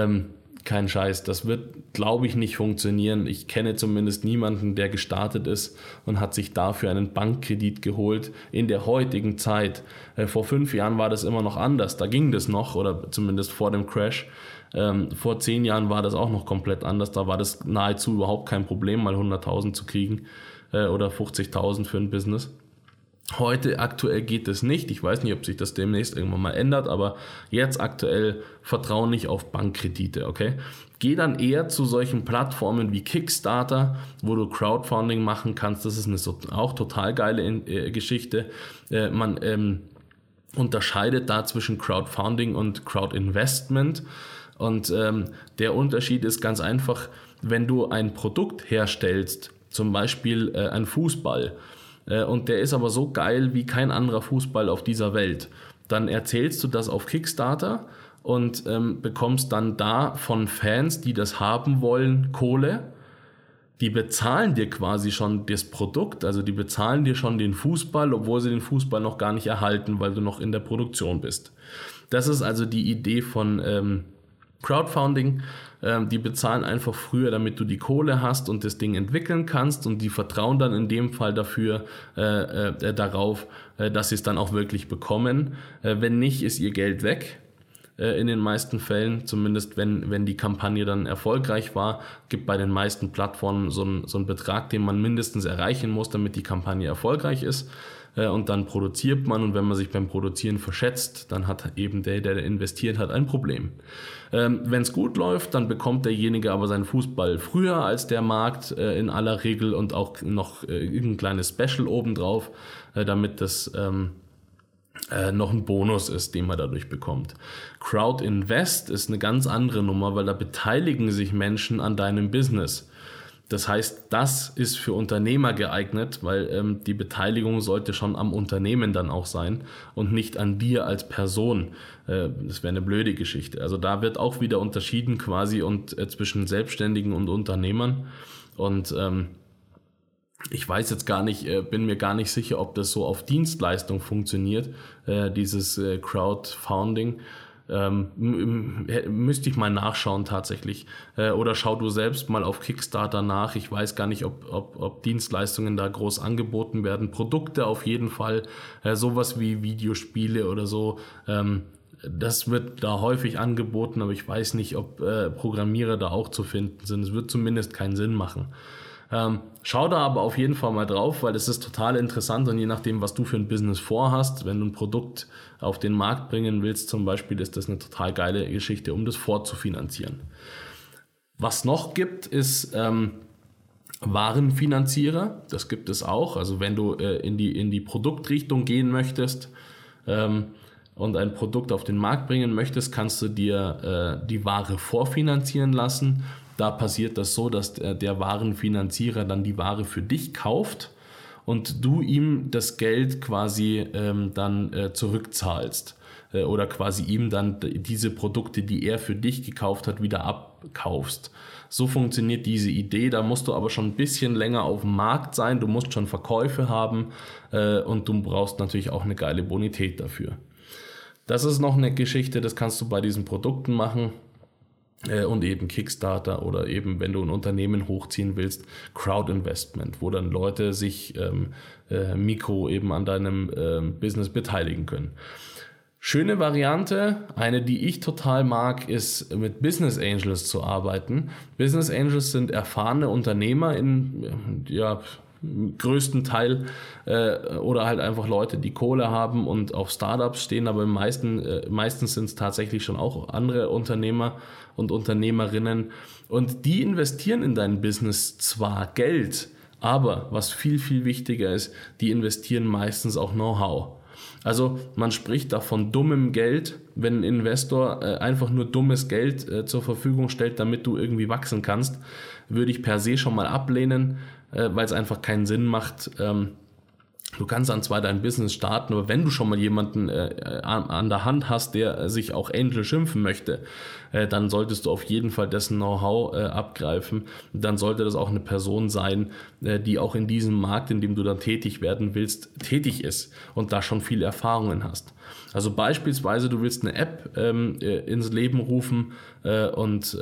kein Scheiß, das wird, glaube ich, nicht funktionieren. Ich kenne zumindest niemanden, der gestartet ist und hat sich dafür einen Bankkredit geholt in der heutigen Zeit. Vor 5 Jahren war das immer noch anders, da ging das noch, oder zumindest vor dem Crash. Vor 10 Jahren war das auch noch komplett anders, da war das nahezu überhaupt kein Problem, mal 100.000 zu kriegen oder 50.000 für ein Business. Heute aktuell geht es nicht. Ich weiß nicht, ob sich das demnächst irgendwann mal ändert, aber jetzt aktuell vertraue nicht auf Bankkredite, okay? Geh dann eher zu solchen Plattformen wie Kickstarter, wo du Crowdfunding machen kannst. Das ist auch total geile Geschichte. Man unterscheidet da zwischen Crowdfunding und Crowdinvestment. Und der Unterschied ist ganz einfach, wenn du ein Produkt herstellst, zum Beispiel ein Fußball, und der ist aber so geil wie kein anderer Fußball auf dieser Welt, dann erzählst du das auf Kickstarter und bekommst dann da von Fans, die das haben wollen, Kohle. Die bezahlen dir quasi schon das Produkt, also die bezahlen dir schon den Fußball, obwohl sie den Fußball noch gar nicht erhalten, weil du noch in der Produktion bist. Das ist also die Idee von Crowdfunding. Die bezahlen einfach früher, damit du die Kohle hast und das Ding entwickeln kannst, und die vertrauen dann in dem Fall darauf, dass sie es dann auch wirklich bekommen. Wenn nicht, ist ihr Geld weg. In den meisten Fällen, zumindest wenn die Kampagne dann erfolgreich war, gibt bei den meisten Plattformen so einen Betrag, den man mindestens erreichen muss, damit die Kampagne erfolgreich ist. Und dann produziert man, und wenn man sich beim Produzieren verschätzt, dann hat eben der investiert hat, ein Problem. Wenn es gut läuft, dann bekommt derjenige aber seinen Fußball früher als der Markt in aller Regel, und auch noch ein kleines Special obendrauf, damit das noch ein Bonus ist, den man dadurch bekommt. Crowd Invest ist eine ganz andere Nummer, weil da beteiligen sich Menschen an deinem Business. Das heißt, das ist für Unternehmer geeignet, weil die Beteiligung sollte schon am Unternehmen dann auch sein und nicht an dir als Person. Das wäre eine blöde Geschichte. Also da wird auch wieder unterschieden quasi zwischen Selbstständigen und Unternehmern. Und ich weiß jetzt gar nicht, bin mir gar nicht sicher, ob das so auf Dienstleistung funktioniert, dieses Crowdfunding. Müsste ich mal nachschauen tatsächlich. Oder schau du selbst mal auf Kickstarter nach. Ich weiß gar nicht, ob Dienstleistungen da groß angeboten werden. Produkte auf jeden Fall, sowas wie Videospiele oder so. Das wird da häufig angeboten, aber ich weiß nicht, ob Programmierer da auch zu finden sind. Es wird zumindest keinen Sinn machen. Schau da aber auf jeden Fall mal drauf, weil es ist total interessant, und je nachdem, was du für ein Business vorhast, wenn du ein Produkt auf den Markt bringen willst zum Beispiel, ist das eine total geile Geschichte, um das vorzufinanzieren. Was noch gibt, ist Warenfinanzierer. Das gibt es auch. Also wenn du in die Produktrichtung gehen möchtest und ein Produkt auf den Markt bringen möchtest, kannst du dir die Ware vorfinanzieren lassen. Da passiert das so, dass der Warenfinanzierer dann die Ware für dich kauft und du ihm das Geld quasi dann zurückzahlst oder quasi ihm dann diese Produkte, die er für dich gekauft hat, wieder abkaufst. So funktioniert diese Idee. Da musst du aber schon ein bisschen länger auf dem Markt sein. Du musst schon Verkäufe haben und du brauchst natürlich auch eine geile Bonität dafür. Das ist noch eine Geschichte, das kannst du bei diesen Produkten machen. Und eben Kickstarter oder eben, wenn du ein Unternehmen hochziehen willst, Crowd-Investment, wo dann Leute sich mikro eben an deinem Business beteiligen können. Schöne Variante, eine, die ich total mag, ist mit Business Angels zu arbeiten. Business Angels sind erfahrene Unternehmer in größten Teil oder halt einfach Leute, die Kohle haben und auf Startups stehen, aber meistens sind es tatsächlich schon auch andere Unternehmer und Unternehmerinnen, und die investieren in dein Business zwar Geld, aber was viel, viel wichtiger ist, die investieren meistens auch Know-how. Also man spricht da von dummem Geld, wenn ein Investor einfach nur dummes Geld zur Verfügung stellt, damit du irgendwie wachsen kannst, würde ich per se schon mal ablehnen, weil es einfach keinen Sinn macht. Du kannst dann zwar dein Business starten, aber wenn du schon mal jemanden an der Hand hast, der sich auch Angel schimpfen möchte, dann solltest du auf jeden Fall dessen Know-how abgreifen. Dann sollte das auch eine Person sein, die auch in diesem Markt, in dem du dann tätig werden willst, tätig ist und da schon viel Erfahrungen hast. Also beispielsweise, du willst eine App ins Leben rufen und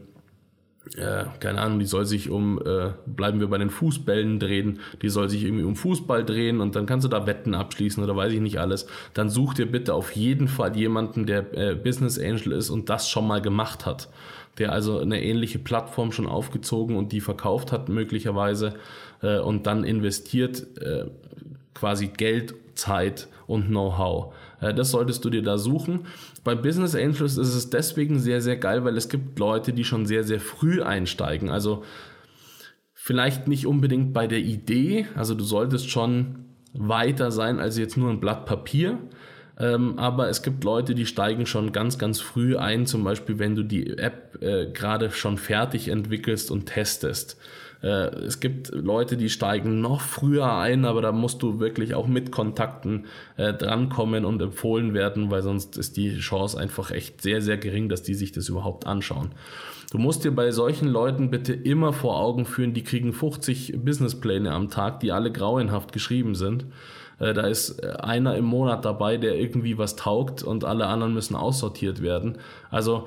keine Ahnung, die soll sich bleiben wir bei den Fußbällen drehen, die soll sich irgendwie um Fußball drehen, und dann kannst du da Wetten abschließen oder weiß ich nicht alles. Dann such dir bitte auf jeden Fall jemanden, der Business Angel ist und das schon mal gemacht hat, der also eine ähnliche Plattform schon aufgezogen und die verkauft hat möglicherweise und dann investiert quasi Geld, Zeit und Know-how. Das solltest du dir da suchen. Bei Business Angels ist es deswegen sehr, sehr geil, weil es gibt Leute, die schon sehr, sehr früh einsteigen. Also vielleicht nicht unbedingt bei der Idee, also du solltest schon weiter sein als jetzt nur ein Blatt Papier, aber es gibt Leute, die steigen schon ganz, ganz früh ein, zum Beispiel wenn du die App gerade schon fertig entwickelst und testest. Es gibt Leute, die steigen noch früher ein, aber da musst du wirklich auch mit Kontakten drankommen und empfohlen werden, weil sonst ist die Chance einfach echt sehr, sehr gering, dass die sich das überhaupt anschauen. Du musst dir bei solchen Leuten bitte immer vor Augen führen, die kriegen 50 Businesspläne am Tag, die alle grauenhaft geschrieben sind. Da ist einer im Monat dabei, der irgendwie was taugt, und alle anderen müssen aussortiert werden. Also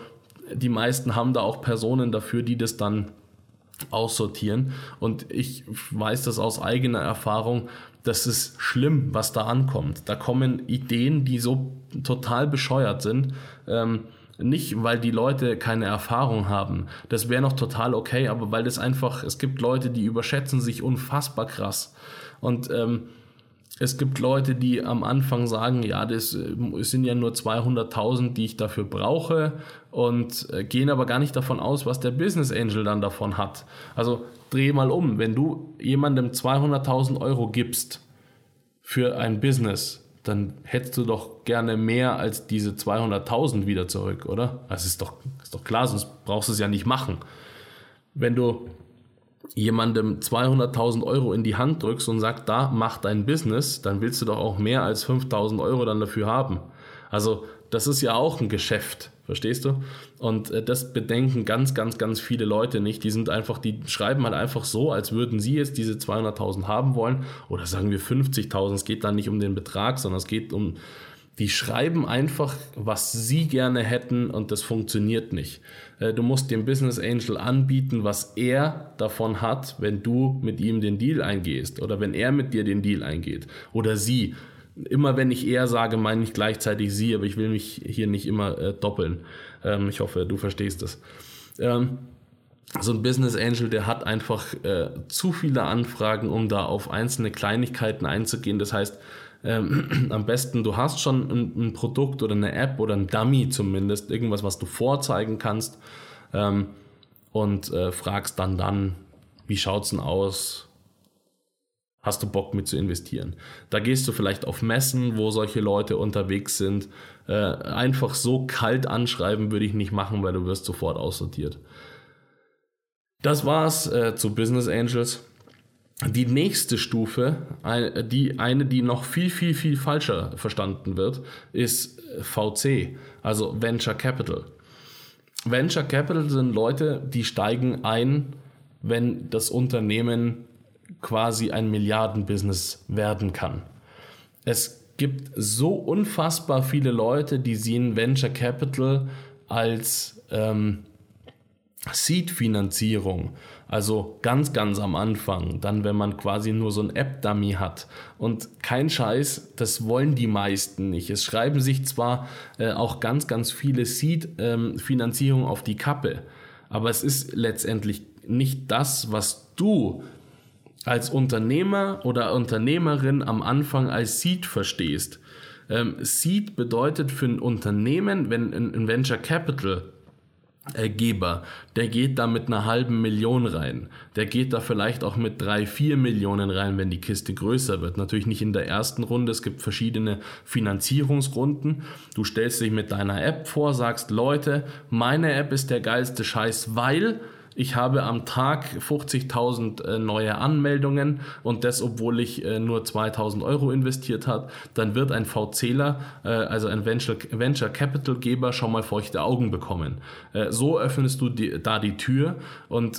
die meisten haben da auch Personen dafür, die das dann aussortieren. Und ich weiß das aus eigener Erfahrung, das ist schlimm, was da ankommt. Da kommen Ideen, die so total bescheuert sind. Nicht, weil die Leute keine Erfahrung haben. Das wäre noch total okay, aber weil das einfach, es gibt Leute, die überschätzen sich unfassbar krass. Und es gibt Leute, die am Anfang sagen, ja, das sind ja nur 200.000, die ich dafür brauche und gehen aber gar nicht davon aus, was der Business Angel dann davon hat. Also dreh mal um, wenn du jemandem 200.000 Euro gibst für ein Business, dann hättest du doch gerne mehr als diese 200.000 wieder zurück, oder? Das ist doch klar, sonst brauchst du es ja nicht machen. Wenn du jemandem 200.000 Euro in die Hand drückst und sagst, da, mach dein Business, dann willst du doch auch mehr als 5.000 Euro dann dafür haben. Also das ist ja auch ein Geschäft, verstehst du? Und das bedenken ganz, ganz, ganz viele Leute nicht. Die schreiben halt einfach so, als würden sie jetzt diese 200.000 haben wollen oder sagen wir 50.000. Es geht dann nicht um den Betrag, sondern es geht um, die schreiben einfach, was sie gerne hätten und das funktioniert nicht. Du musst dem Business Angel anbieten, was er davon hat, wenn du mit ihm den Deal eingehst oder wenn er mit dir den Deal eingeht oder sie. Immer wenn ich er sage, meine ich gleichzeitig sie, aber ich will mich hier nicht immer doppeln. Ich hoffe, du verstehst das. So ein Business Angel, der hat einfach zu viele Anfragen, um da auf einzelne Kleinigkeiten einzugehen. Das heißt, am besten, du hast schon ein Produkt oder eine App oder ein Dummy zumindest, irgendwas, was du vorzeigen kannst und fragst dann, wie schaut's denn aus? Hast du Bock mit zu investieren? Da gehst du vielleicht auf Messen, wo solche Leute unterwegs sind. Einfach so kalt anschreiben würde ich nicht machen, weil du wirst sofort aussortiert. Das war's zu Business Angels. Die nächste Stufe, die noch viel, viel, viel falscher verstanden wird, ist VC, also Venture Capital. Venture Capital sind Leute, die steigen ein, wenn das Unternehmen quasi ein Milliardenbusiness werden kann. Es gibt so unfassbar viele Leute, die sehen Venture Capital als Seed-Finanzierung, also ganz, ganz am Anfang, dann wenn man quasi nur so ein App-Dummy hat und kein Scheiß, das wollen die meisten nicht. Es schreiben sich zwar auch ganz, ganz viele Seed-Finanzierungen auf die Kappe, aber es ist letztendlich nicht das, was du als Unternehmer oder Unternehmerin am Anfang als Seed verstehst. Seed bedeutet für ein Unternehmen, wenn ein Venture Capital Geber, der geht da mit 500.000 rein. Der geht da vielleicht auch mit 3-4 Millionen rein, wenn die Kiste größer wird. Natürlich nicht in der ersten Runde. Es gibt verschiedene Finanzierungsrunden. Du stellst dich mit deiner App vor, sagst, Leute, meine App ist der geilste Scheiß, weil ich habe am Tag 50.000 neue Anmeldungen und das, obwohl ich nur 2.000 Euro investiert habe, dann wird ein VCler, also ein Venture Capital Geber, schon mal feuchte Augen bekommen. So öffnest du da die Tür und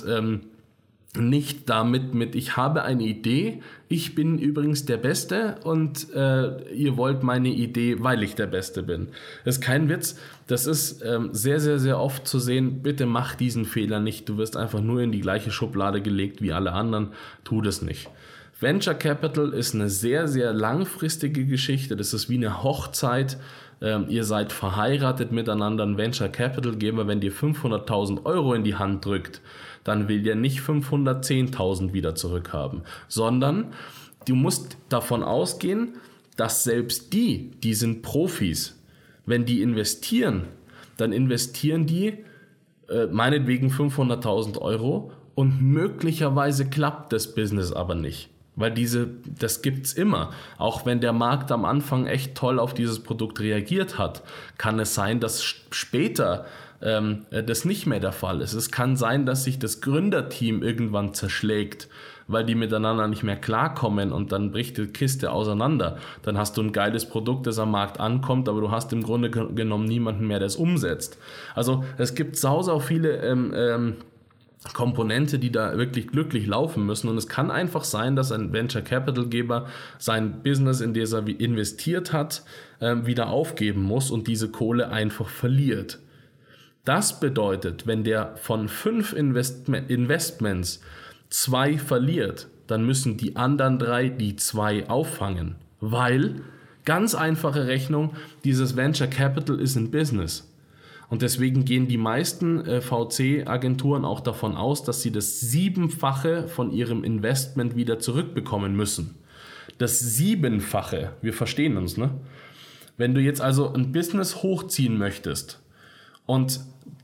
nicht damit mit, ich habe eine Idee, ich bin übrigens der Beste und ihr wollt meine Idee, weil ich der Beste bin. Das ist kein Witz, das ist sehr, sehr, sehr oft zu sehen, bitte mach diesen Fehler nicht, du wirst einfach nur in die gleiche Schublade gelegt wie alle anderen, tu das nicht. Venture Capital ist eine sehr, sehr langfristige Geschichte, das ist wie eine Hochzeit. Ihr seid verheiratet miteinander, ein Venture Capital Geber, wenn dir 500.000 Euro in die Hand drückt, dann will der nicht 510.000 wieder zurückhaben, sondern du musst davon ausgehen, dass selbst die sind Profis. Wenn die investieren, dann investieren die meinetwegen 500.000 Euro und möglicherweise klappt das Business aber nicht. Weil das gibt's immer. Auch wenn der Markt am Anfang echt toll auf dieses Produkt reagiert hat, kann es sein, dass später das nicht mehr der Fall ist. Es kann sein, dass sich das Gründerteam irgendwann zerschlägt, weil die miteinander nicht mehr klarkommen und dann bricht die Kiste auseinander. Dann hast du ein geiles Produkt, das am Markt ankommt, aber du hast im Grunde genommen niemanden mehr, der es umsetzt. Also es gibt sau viele Komponente, die da wirklich glücklich laufen müssen und es kann einfach sein, dass ein Venture Capital Geber sein Business, in das er investiert hat, wieder aufgeben muss und diese Kohle einfach verliert. Das bedeutet, wenn der von 5 Investments 2 verliert, dann müssen die anderen 3 die 2 auffangen. Weil, ganz einfache Rechnung, dieses Venture Capital ist ein Business. Und deswegen gehen die meisten VC-Agenturen auch davon aus, dass sie das 7-fache von ihrem Investment wieder zurückbekommen müssen. Das 7-fache, wir verstehen uns, ne? Wenn du jetzt also ein Business hochziehen möchtest und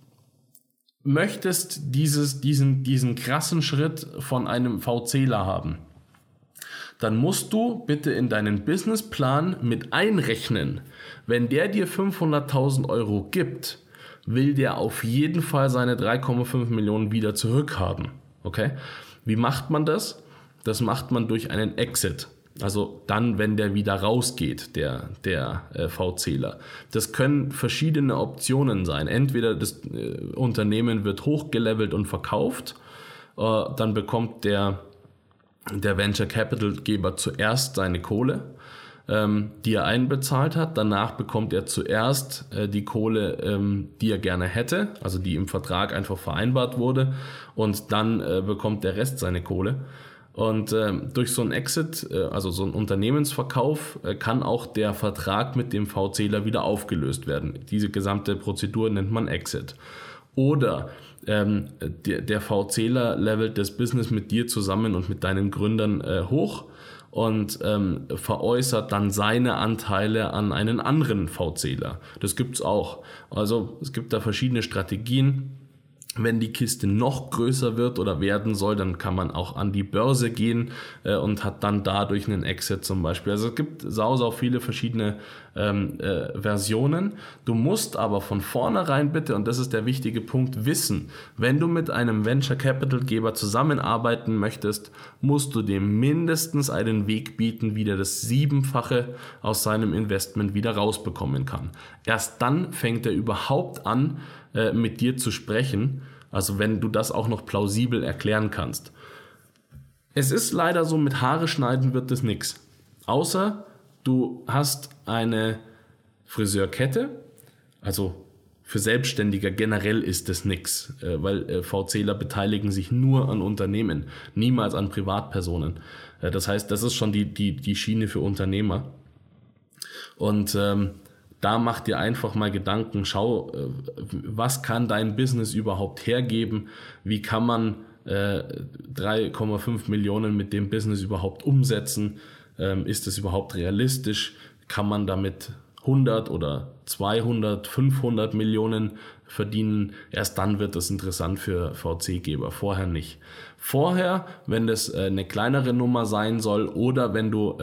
möchtest diesen krassen Schritt von einem VCler haben, dann musst du bitte in deinen Businessplan mit einrechnen, wenn der dir 500.000 Euro gibt, will der auf jeden Fall seine 3,5 Millionen wieder zurückhaben. Okay? Wie macht man das? Das macht man durch einen Exit. Also dann, wenn der wieder rausgeht, der VCler. Das können verschiedene Optionen sein. Entweder das Unternehmen wird hochgelevelt und verkauft, dann bekommt der Venture Capital Geber zuerst seine Kohle, die er einbezahlt hat. Danach bekommt er zuerst die Kohle, die er gerne hätte, also die im Vertrag einfach vereinbart wurde, und dann bekommt der Rest seine Kohle. Und durch so einen Exit, also so einen Unternehmensverkauf, kann auch der Vertrag mit dem VCler wieder aufgelöst werden. Diese gesamte Prozedur nennt man Exit. Oder der VCler levelt das Business mit dir zusammen und mit deinen Gründern hoch und veräußert dann seine Anteile an einen anderen VCler. Das gibt's auch. Also es gibt da verschiedene Strategien. Wenn die Kiste noch größer wird oder werden soll, dann kann man auch an die Börse gehen und hat dann dadurch einen Exit zum Beispiel. Also es gibt sau viele verschiedene Versionen. Du musst aber von vornherein bitte, und das ist der wichtige Punkt, wissen, wenn du mit einem Venture Capital Geber zusammenarbeiten möchtest, musst du dem mindestens einen Weg bieten, wie der das 7-fache aus seinem Investment wieder rausbekommen kann. Erst dann fängt er überhaupt an, mit dir zu sprechen, also wenn du das auch noch plausibel erklären kannst. Es ist leider so, mit Haare schneiden wird das nix. Außer du hast eine Friseurkette, also für Selbstständiger generell ist das nix, weil VCler beteiligen sich nur an Unternehmen, niemals an Privatpersonen. Das heißt, das ist schon die Schiene für Unternehmer. Und da mach dir einfach mal Gedanken, schau, was kann dein Business überhaupt hergeben, wie kann man 3,5 Millionen mit dem Business überhaupt umsetzen, ist es überhaupt realistisch, kann man damit 100 oder 200, 500 Millionen verdienen, erst dann wird das interessant für VC-Geber, vorher nicht. Vorher, wenn das eine kleinere Nummer sein soll oder wenn du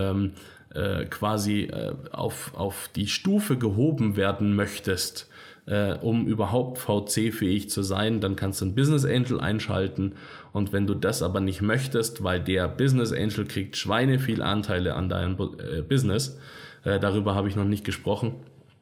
quasi auf die Stufe gehoben werden möchtest, um überhaupt VC-fähig zu sein, dann kannst du einen Business Angel einschalten, und wenn du das aber nicht möchtest, weil der Business Angel kriegt schweineviel Anteile an deinem Business, darüber habe ich noch nicht gesprochen,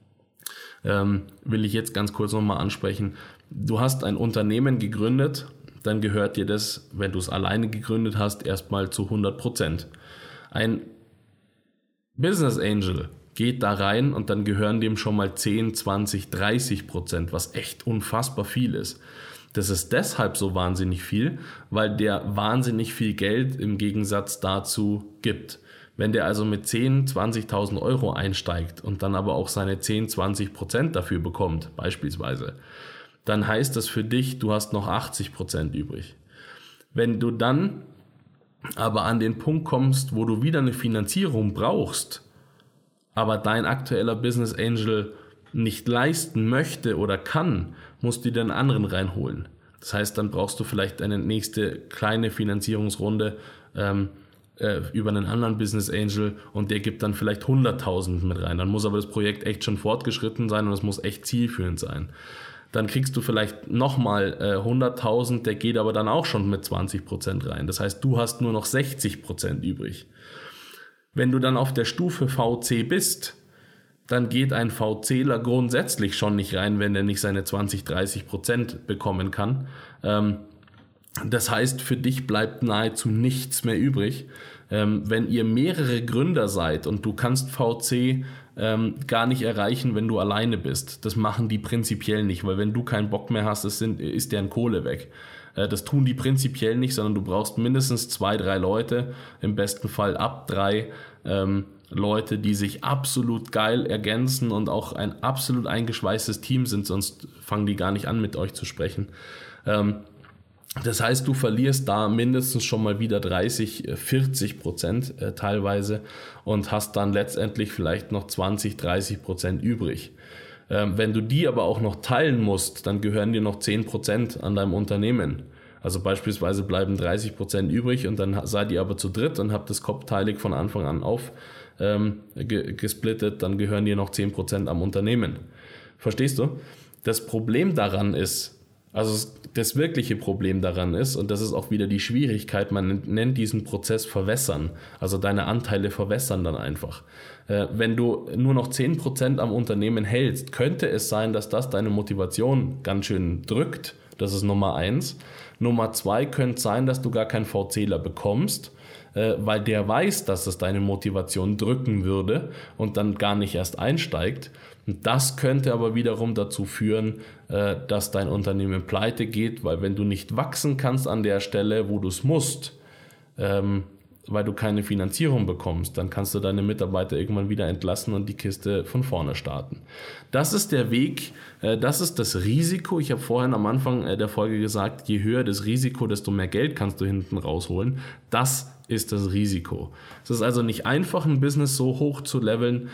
will ich jetzt ganz kurz nochmal ansprechen. Du hast ein Unternehmen gegründet, dann gehört dir das, wenn du es alleine gegründet hast, erstmal zu 100%. Ein Business Angel geht da rein und dann gehören dem schon mal 10, 20, 30%, was echt unfassbar viel ist. Das ist deshalb so wahnsinnig viel, weil der wahnsinnig viel Geld im Gegensatz dazu gibt. Wenn der also mit 10.000, 20.000 Euro einsteigt und dann aber auch seine 10, 20% dafür bekommt, beispielsweise, dann heißt das für dich, du hast noch 80% übrig. Wenn du dann aber an den Punkt kommst, wo du wieder eine Finanzierung brauchst, aber dein aktueller Business Angel nicht leisten möchte oder kann, musst du dir einen anderen reinholen. Das heißt, dann brauchst du vielleicht eine nächste kleine Finanzierungsrunde über einen anderen Business Angel und der gibt dann vielleicht 100.000 mit rein. Dann muss aber das Projekt echt schon fortgeschritten sein und es muss echt zielführend sein. Dann kriegst du vielleicht nochmal 100.000, der geht aber dann auch schon mit 20% rein. Das heißt, du hast nur noch 60% übrig. Wenn du dann auf der Stufe VC bist, dann geht ein VCler grundsätzlich schon nicht rein, wenn er nicht seine 20-30% bekommen kann. Das heißt, für dich bleibt nahezu nichts mehr übrig. Wenn ihr mehrere Gründer seid und du kannst VC gar nicht erreichen, wenn du alleine bist. Das machen die prinzipiell nicht, weil wenn du keinen Bock mehr hast, ist deren Kohle weg. Das tun die prinzipiell nicht, sondern du brauchst mindestens 2, 3 Leute, im besten Fall ab 3 Leute, die sich absolut geil ergänzen und auch ein absolut eingeschweißtes Team sind, sonst fangen die gar nicht an, mit euch zu sprechen. Das heißt, du verlierst da mindestens schon mal wieder 30-40% teilweise und hast dann letztendlich vielleicht noch 20-30% übrig. Wenn du die aber auch noch teilen musst, dann gehören dir noch 10% an deinem Unternehmen. Also beispielsweise bleiben 30% übrig und dann seid ihr aber zu dritt und habt das kopfteilig von Anfang an gesplittet, dann gehören dir noch 10% am Unternehmen. Verstehst du? Das Problem daran ist, also das wirkliche Problem daran ist, und das ist auch wieder die Schwierigkeit, man nennt diesen Prozess verwässern, also deine Anteile verwässern dann einfach. Wenn du nur noch 10% am Unternehmen hältst, könnte es sein, dass das deine Motivation ganz schön drückt. Das ist Nummer 1. Nummer 2 könnte sein, dass du gar keinen VCler bekommst, weil der weiß, dass es deine Motivation drücken würde und dann gar nicht erst einsteigt. Und das könnte aber wiederum dazu führen, dass dein Unternehmen pleite geht, weil wenn du nicht wachsen kannst an der Stelle, wo du es musst, weil du keine Finanzierung bekommst, dann kannst du deine Mitarbeiter irgendwann wieder entlassen und die Kiste von vorne starten. Das ist der Weg, das ist das Risiko. Ich habe vorhin am Anfang der Folge gesagt, je höher das Risiko, desto mehr Geld kannst du hinten rausholen. Das ist das Risiko. Es ist also nicht einfach, ein Business so hoch zu leveln,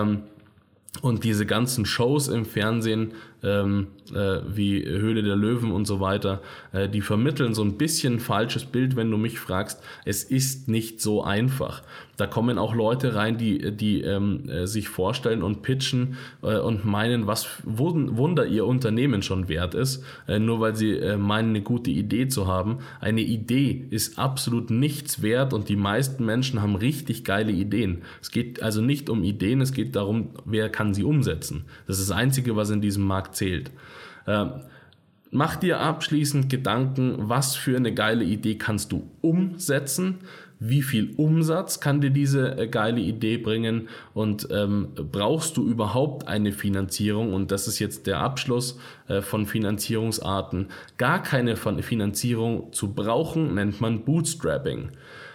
und diese ganzen Shows im Fernsehen, wie Höhle der Löwen und so weiter, die vermitteln so ein bisschen falsches Bild, wenn du mich fragst. Es ist nicht so einfach. Da kommen auch Leute rein, die sich vorstellen und pitchen und meinen, was Wunder ihr Unternehmen schon wert ist, nur weil sie meinen, eine gute Idee zu haben. Eine Idee ist absolut nichts wert und die meisten Menschen haben richtig geile Ideen. Es geht also nicht um Ideen, es geht darum, wer kann sie umsetzen. Das ist das Einzige, was in diesem Markt zählt. Mach dir abschließend Gedanken, was für eine geile Idee kannst du umsetzen, wie viel Umsatz kann dir diese geile Idee bringen und brauchst du überhaupt eine Finanzierung? Und das ist jetzt der Abschluss von Finanzierungsarten. Gar keine Finanzierung zu brauchen, nennt man Bootstrapping.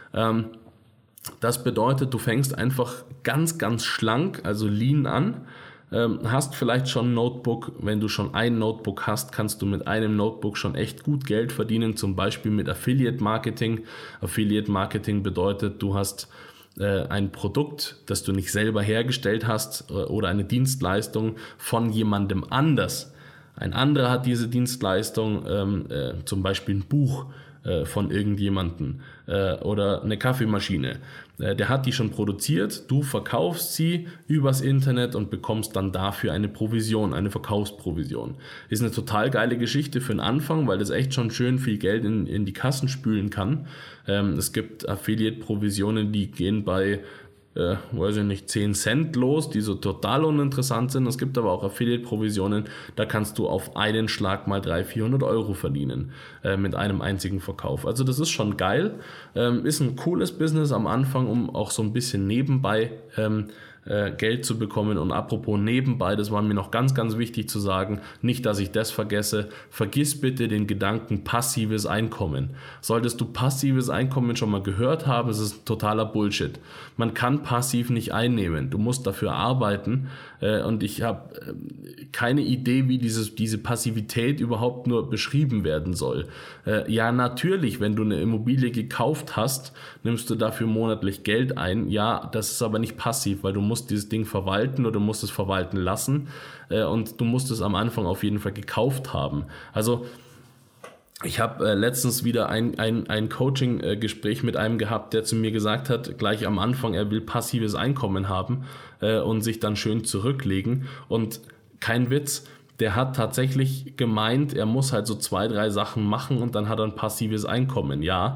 Das bedeutet, du fängst einfach ganz, ganz schlank, also lean an, hast vielleicht schon ein Notebook. Wenn du schon ein Notebook hast, kannst du mit einem Notebook schon echt gut Geld verdienen, zum Beispiel mit Affiliate Marketing. Affiliate Marketing bedeutet, du hast ein Produkt, das du nicht selber hergestellt hast oder eine Dienstleistung von jemandem anders. Ein anderer hat diese Dienstleistung, zum Beispiel ein Buch von irgendjemandem oder eine Kaffeemaschine. Der hat die schon produziert, du verkaufst sie übers Internet und bekommst dann dafür eine Provision, eine Verkaufsprovision. Ist eine total geile Geschichte für den Anfang, weil das echt schon schön viel Geld in die Kassen spülen kann. Es gibt Affiliate-Provisionen, die gehen bei 10 Cent los, die so total uninteressant sind. Es gibt aber auch Affiliate-Provisionen, da kannst du auf einen Schlag mal 300-400 Euro verdienen mit einem einzigen Verkauf. Also das ist schon geil, ist ein cooles Business am Anfang, um auch so ein bisschen nebenbei Geld zu bekommen. Und apropos nebenbei, das war mir noch ganz, ganz wichtig zu sagen, nicht, dass ich das vergesse, vergiss bitte den Gedanken passives Einkommen. Solltest du passives Einkommen schon mal gehört haben, es ist totaler Bullshit. Man kann passiv nicht einnehmen, du musst dafür arbeiten und ich habe keine Idee, wie diese Passivität überhaupt nur beschrieben werden soll. Ja, natürlich, wenn du eine Immobilie gekauft hast, nimmst du dafür monatlich Geld ein. Ja, das ist aber nicht passiv, weil du musst dieses Ding verwalten oder du musst es verwalten lassen und du musst es am Anfang auf jeden Fall gekauft haben. Also ich habe letztens wieder ein Coaching-Gespräch mit einem gehabt, der zu mir gesagt hat, gleich am Anfang, er will passives Einkommen haben und sich dann schön zurücklegen. Und kein Witz, der hat tatsächlich gemeint, er muss halt so 2, 3 Sachen machen und dann hat er ein passives Einkommen. Ja,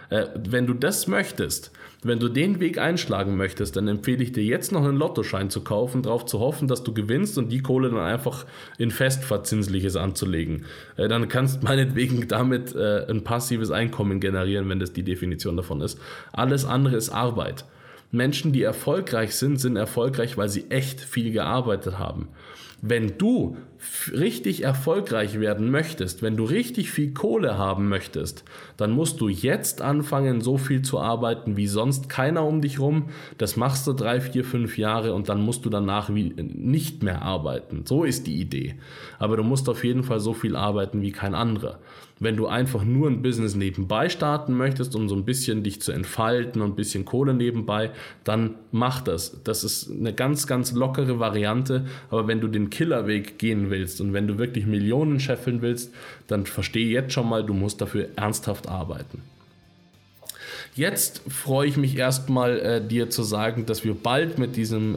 Wenn du das möchtest, wenn du den Weg einschlagen möchtest, dann empfehle ich dir jetzt noch einen Lottoschein zu kaufen, darauf zu hoffen, dass du gewinnst und die Kohle dann einfach in Festverzinsliches anzulegen. Dann kannst meinetwegen damit ein passives Einkommen generieren, wenn das die Definition davon ist. Alles andere ist Arbeit. Menschen, die erfolgreich sind, sind erfolgreich, weil sie echt viel gearbeitet haben. Wenn du richtig erfolgreich werden möchtest, wenn du richtig viel Kohle haben möchtest, dann musst du jetzt anfangen, so viel zu arbeiten wie sonst keiner um dich rum. Das machst du 3, 4, 5 Jahre und dann musst du danach nicht mehr arbeiten. So ist die Idee. Aber du musst auf jeden Fall so viel arbeiten wie kein anderer. Wenn du einfach nur ein Business nebenbei starten möchtest, um so ein bisschen dich zu entfalten und ein bisschen Kohle nebenbei, dann mach das. Das ist eine ganz, ganz lockere Variante. Aber wenn du den Killerweg gehen willst und wenn du wirklich Millionen scheffeln willst, dann verstehe jetzt schon mal, du musst dafür ernsthaft arbeiten. Jetzt freue ich mich erstmal, dir zu sagen, dass wir bald mit diesem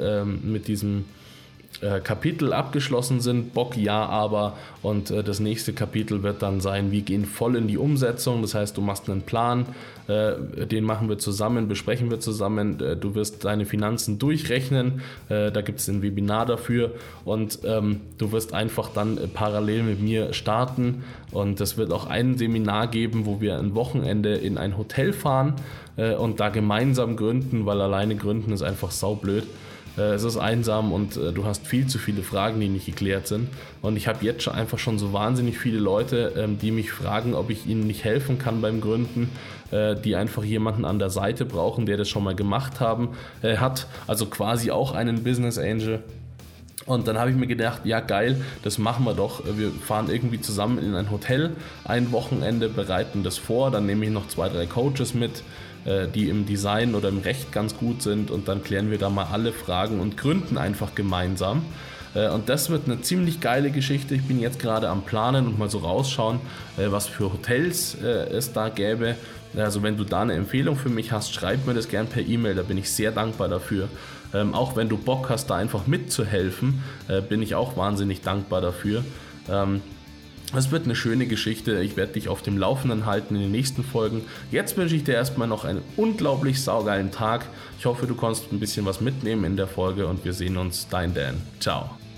Kapitel abgeschlossen sind. Bock, ja, aber. Und das nächste Kapitel wird dann sein, wir gehen voll in die Umsetzung. Das heißt, du machst einen Plan, den machen wir zusammen, besprechen wir zusammen. Du wirst deine Finanzen durchrechnen. Da gibt es ein Webinar dafür. Und du wirst einfach dann parallel mit mir starten. Und es wird auch ein Seminar geben, wo wir ein Wochenende in ein Hotel fahren und da gemeinsam gründen, weil alleine gründen ist einfach saublöd. Es ist einsam und du hast viel zu viele Fragen, die nicht geklärt sind. Und ich habe jetzt schon so wahnsinnig viele Leute, die mich fragen, ob ich ihnen nicht helfen kann beim Gründen, die einfach jemanden an der Seite brauchen, der das schon mal gemacht hat. Also quasi auch einen Business Angel. Und dann habe ich mir gedacht, ja geil, das machen wir doch. Wir fahren irgendwie zusammen in ein Hotel ein Wochenende, bereiten das vor, dann nehme ich noch 2, 3 Coaches mit, die im Design oder im Recht ganz gut sind und dann klären wir da mal alle Fragen und gründen einfach gemeinsam. Und das wird eine ziemlich geile Geschichte. Ich bin jetzt gerade am Planen und mal so rausschauen, was für Hotels es da gäbe. Also wenn du da eine Empfehlung für mich hast, schreib mir das gern per E-Mail, da bin ich sehr dankbar dafür. Auch wenn du Bock hast, da einfach mitzuhelfen, bin ich auch wahnsinnig dankbar dafür. Es wird eine schöne Geschichte, ich werde dich auf dem Laufenden halten in den nächsten Folgen. Jetzt wünsche ich dir erstmal noch einen unglaublich saugeilen Tag. Ich hoffe, du konntest ein bisschen was mitnehmen in der Folge und wir sehen uns. Dein Dan. Ciao.